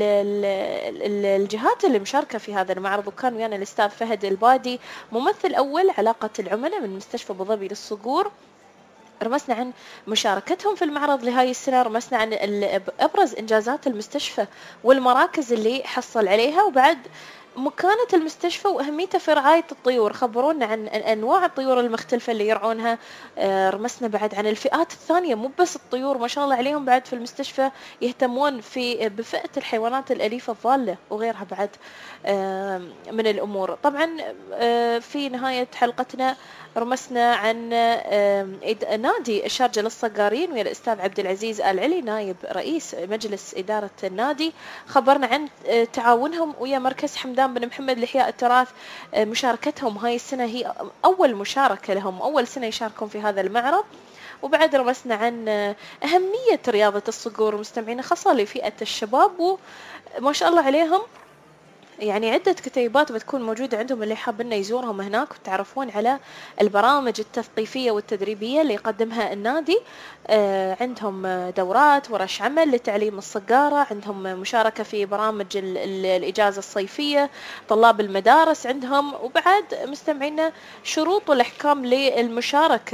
الجهات اللي مشاركة في هذا المعرض، وكان ويانا الأستاذ فهد البادي ممثل أول علاقة العملاء من مستشفى أبو ظبي للصقور. رمسنا عن مشاركتهم في المعرض لهاي السنة، رمسنا عن أبرز إنجازات المستشفى والمراكز اللي حصل عليها، وبعد مكانة المستشفى وأهميته في رعاية الطيور. خبرونا عن أنواع الطيور المختلفة اللي يرعونها. رمسنا بعد عن الفئات الثانية، مو بس الطيور، ما شاء الله عليهم بعد في المستشفى يهتمون بفئة الحيوانات الأليفة الضالة وغيرها بعد من الأمور. طبعا في نهاية حلقتنا رمسنا عن نادي الشارجة للصقارين ويا الأستاذ عبد العزيز آل علي نائب رئيس مجلس إدارة النادي. خبرنا عن تعاونهم ويا مركز حمدان بن محمد لإحياء التراث. مشاركتهم هاي السنة هي أول مشاركة لهم، أول سنة يشاركون في هذا المعرض. وبعد رمسنا عن أهمية رياضة الصقور مستمعين، خاصة لفئة الشباب، وما شاء الله عليهم يعني عدة كتيبات بتكون موجودة عندهم اللي حابين يزورهم هناك وتعرفون على البرامج التثقيفية والتدريبية اللي يقدمها النادي. عندهم دورات ورش عمل لتعليم الصقارة، عندهم مشاركة في برامج الإجازة الصيفية، طلاب المدارس عندهم. وبعد مستمعينا شروط والأحكام للمشاركة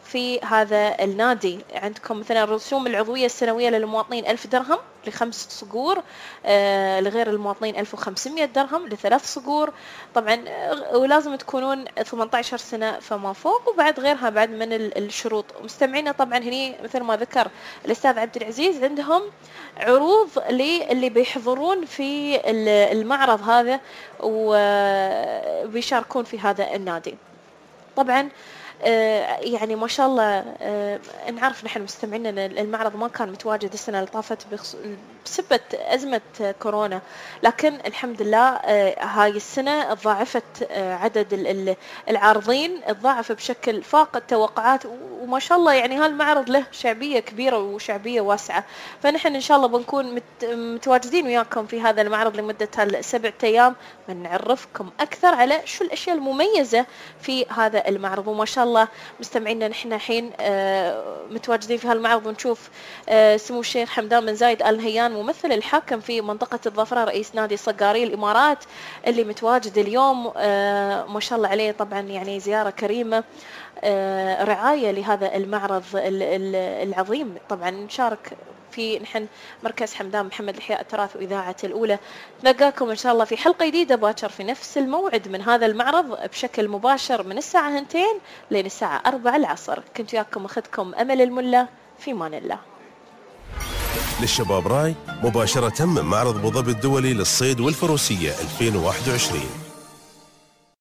في هذا النادي. عندكم مثلا الرسوم العضوية السنوية للمواطنين 1000 درهم ل5 صقور، لغير المواطنين 1500 درهم ل3 صقور. طبعا ولازم تكونون 18 سنة فما فوق، وبعد غيرها بعد من الشروط. مستمعينا طبعا هني مثل ما ذكر الأستاذ عبد العزيز عندهم عروض للي بيحضرون في المعرض هذا وبيشاركون في هذا النادي. طبعا يعني ما شاء الله نعرف نحن مستمعين ان المعرض ما كان متواجد السنه اللي طافت بسبب ازمه كورونا، لكن الحمد لله هاي السنه تضاعفت عدد العارضين، تضاعف بشكل فاق التوقعات، وما شاء الله يعني هالمعرض له شعبيه كبيره وشعبيه واسعه. فنحن ان شاء الله بنكون متواجدين وياكم في هذا المعرض لمده هال7 ايام، بنعرفكم اكثر على شو الاشياء المميزه في هذا المعرض. وما شاء الله مستمعينا نحن الحين متواجدين في هالمعرض، ونشوف سمو الشيخ حمدان بن زايد آل نهيان ممثل الحاكم في منطقة الظفرة رئيس نادي صقاري الإمارات اللي متواجد اليوم، ما شاء الله عليه. طبعا يعني زيارة كريمة، رعاية لهذا المعرض العظيم. طبعا نشارك في نحن مركز حمدان محمد لإحياء التراث وإذاعة الأولى. نلقاكم إن شاء الله في حلقة جديدة باكر في نفس الموعد من هذا المعرض بشكل مباشر من الساعة 2 لين الساعة 4 العصر. كنت وياكم أخذكم أمل الملا، في مان الله. للشباب راي مباشرة من معرض أبو ظبي الدولي للصيد والفروسية 2021.